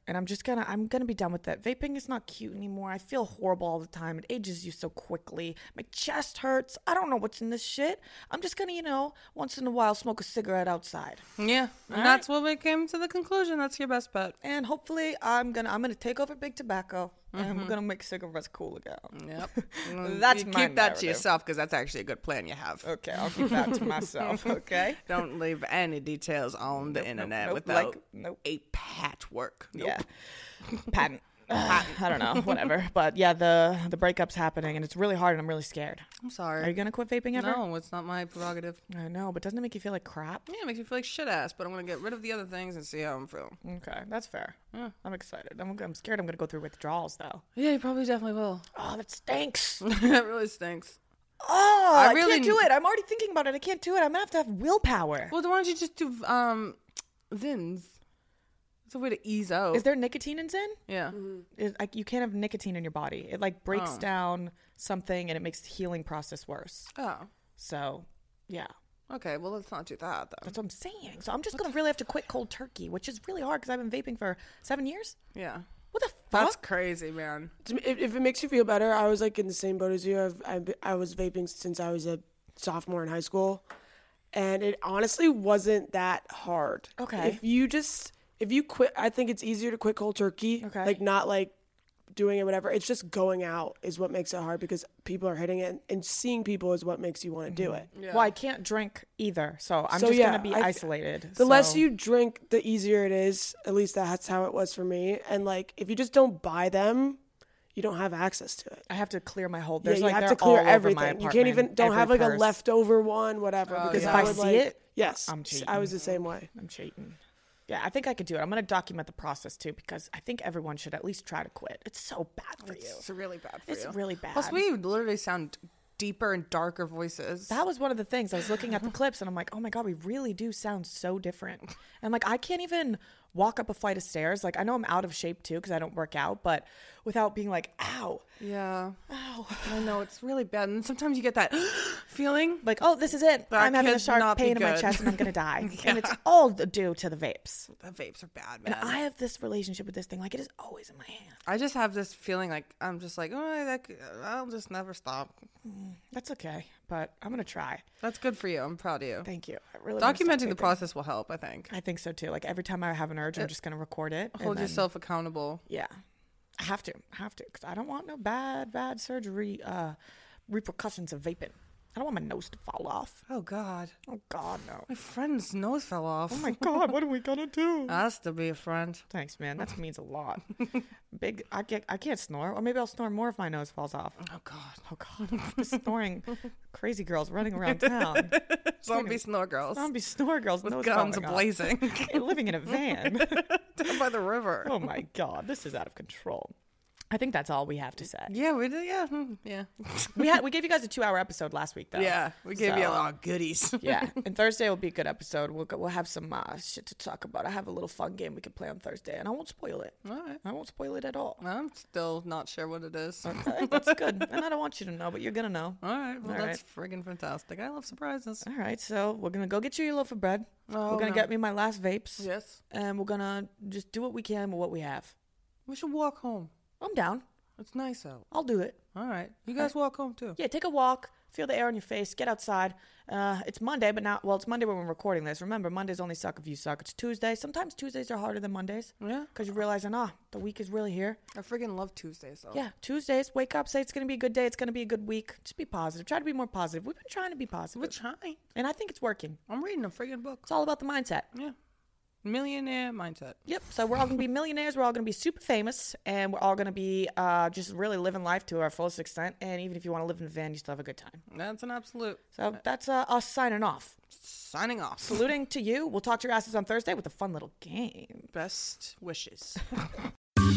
And I'm just gonna, I'm gonna be done with it. Vaping is not cute anymore. I feel horrible all the time. It ages you so quickly. My chest hurts. I don't know what's in this shit. I'm just gonna, you know, once in a while smoke a cigarette outside. Yeah, and that's what we came to the conclusion. That's your best bet. And hopefully I'm gonna, I'm gonna take over big tobacco, mm-hmm. and we're gonna make cigarettes cool again. Yep. That's you my keep that narrative. to yourself because that's actually a good plan you have. Okay, I'll keep that to myself. Okay. Don't leave any details on the Nope, internet nope, without like, nope. a patchwork. Nope. Yeah. Patent. Uh, I don't know, whatever. But yeah, the the breakup's happening, and it's really hard, and I'm really scared. I'm sorry. Are you gonna quit vaping ever? No, it's not my prerogative. I know, but doesn't it make you feel like crap? Yeah, it makes me feel like shit ass, but I'm gonna get rid of the other things and see how I'm feeling. Okay, that's fair. Yeah. I'm excited. I'm, I'm scared I'm gonna go through withdrawals though. Yeah, you probably definitely will. Oh, that stinks. It really stinks. Oh, I I, really- can't do it. I'm already thinking about it. I can't do it. I'm gonna have to have willpower. Well, then why don't you just do um, Zins? It's a way to ease out. Is there nicotine in Zen? Yeah. Is, like, you can't have nicotine in your body. It like breaks Oh. down something and it makes the healing process worse. Oh. So, yeah. Okay. Well, let's not do that then. That's what I'm saying. So I'm just gonna really have to quit cold turkey, which is really hard because I've been vaping for seven years. Yeah. What the fuck? That's crazy, man. If, if it makes you feel better, I was like in the same boat as you. I've, I've, I was vaping since I was a sophomore in high school, and it honestly wasn't that hard. Okay. If you just if you quit, I think it's easier to quit cold turkey. Okay. Like not like doing it, whatever. It's just going out is what makes it hard because people are hitting it, and, and seeing people is what makes you want to do it. Yeah. Well, I can't drink either, so I'm So, just yeah, gonna be I th- isolated. The less so- you drink, the easier it is. At least that's how it was for me. And like, if you just don't buy them, you don't have access to it. I have to clear my whole. Yeah, There's you like have they're to clear all over my everything. You apartment, can't even don't every have like purse. a leftover one, whatever. Oh, because yeah. If I would, see like- it, yes, I'm I was the same way. I'm cheating. Yeah, I think I could do it. I'm gonna document the process too because I think everyone should at least try to quit. It's so bad for you. It's really bad for It's you. really bad. Plus, we literally sound deeper and darker voices. That was one of the things. I was looking at the clips and I'm like, oh my God, we really do sound so different. And like, I can't even walk up a flight of stairs. Like, I know I'm out of shape too because I don't work out, but without being like, ow, Yeah. ow. I know, it's really bad. And sometimes you get that feeling. Like, oh, this is it. That I'm having a could sharp not be pain in my good. chest and I'm going to die. Yeah. And it's all due to the vapes. The vapes are bad, And man. I have this relationship with this thing. Like, it is always in my hand. I just have this feeling like I'm just like, oh, that, c- I'll just never stop. That's okay, but I'm going to try. That's good for you. I'm proud of you. Thank you. I really wanna stop Documenting the vaping. process will help, I think. I think so too. Like, every time I have an urge, I'm just going to record it. and Hold then- yourself accountable. Yeah. I have to. I have to. Because I don't want no bad, bad surgery uh, repercussions of vaping. I don't want my nose to fall off. Oh, God. Oh, God, no. My friend's nose fell off. Oh, my God. What are we going to do? Has to be a friend. Thanks, man. That means a lot. Big. I get. I can't snore. Or maybe I'll snore more if my nose falls off. Oh, God. Oh, God. Just snoring. Crazy girls running around town. Zombie snore girls. Zombie snore girls. With nose guns falling off. blazing. Living in a van. Down by the river. Oh, my God. This is out of control. I think that's all we have to say. Yeah, we did. Yeah. hmm, Yeah. We had we gave you guys a two hour episode last week though. Yeah. We gave you a So, lot of goodies. yeah, and Thursday will be a good episode. We'll go, we'll have some uh, shit to talk about. I have a little fun game we can play on Thursday, and I won't spoil it. All right. I won't spoil it at all. I'm still not sure what it is. Okay, that's good. And I don't want you to know, but you're gonna know. All right. Well, All that's friggin' fantastic. I love surprises. All right, so we're gonna go get you your loaf of bread. Oh, we're gonna no. get me my last vapes. Yes. And we're gonna just do what we can with what we have. We should walk home. I'm down. It's nice out. I'll do it. All right. You guys walk home too. Yeah, take a walk, feel the air on your face, get outside. Uh, it's Monday, but now, well, it's Monday when we're recording this. Remember, Mondays only suck if you suck. It's Tuesday. Sometimes Tuesdays are harder than Mondays. Yeah. Because you're realizing, ah, the week is really here. I friggin' love Tuesdays though. Yeah, Tuesdays, wake up, say it's going to be a good day. It's going to be a good week. Just be positive. Try to be more positive. We've been trying to be positive. We're trying. And I think it's working. I'm reading a friggin' book. It's all about the mindset. Yeah. Millionaire mindset. Yep. So we're all going to be millionaires. We're all going to be super famous. And we're all going to be uh, just really living life to our fullest extent. And even if you want to live in a van, you still have a good time. That's an absolute. So that's uh, us signing off. Signing off. Saluting to you. We'll talk to your asses on Thursday with a fun little game. Best wishes.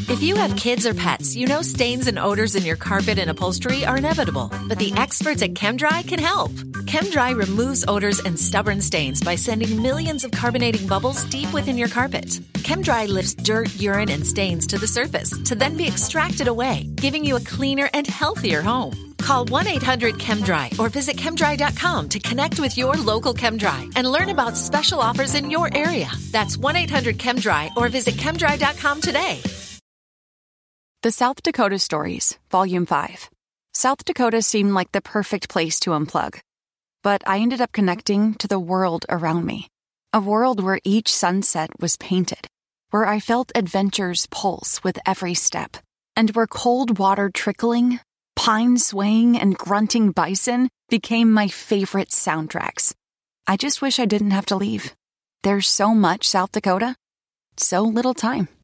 If you have kids or pets, you know stains and odors in your carpet and upholstery are inevitable, but the experts at ChemDry can help. ChemDry removes odors and stubborn stains by sending millions of carbonating bubbles deep within your carpet. ChemDry lifts dirt, urine, and stains to the surface to then be extracted away, giving you a cleaner and healthier home. Call one eight hundred ChemDry or visit chemdry dot com to connect with your local ChemDry and learn about special offers in your area. That's one eight hundred ChemDry or visit chemdry dot com today. The South Dakota Stories, Volume five. South Dakota seemed like the perfect place to unplug. But I ended up connecting to the world around me. A world where each sunset was painted, where I felt adventure's pulse with every step, and where cold water trickling, pine swaying, and grunting bison became my favorite soundtracks. I just wish I didn't have to leave. There's so much South Dakota, so little time.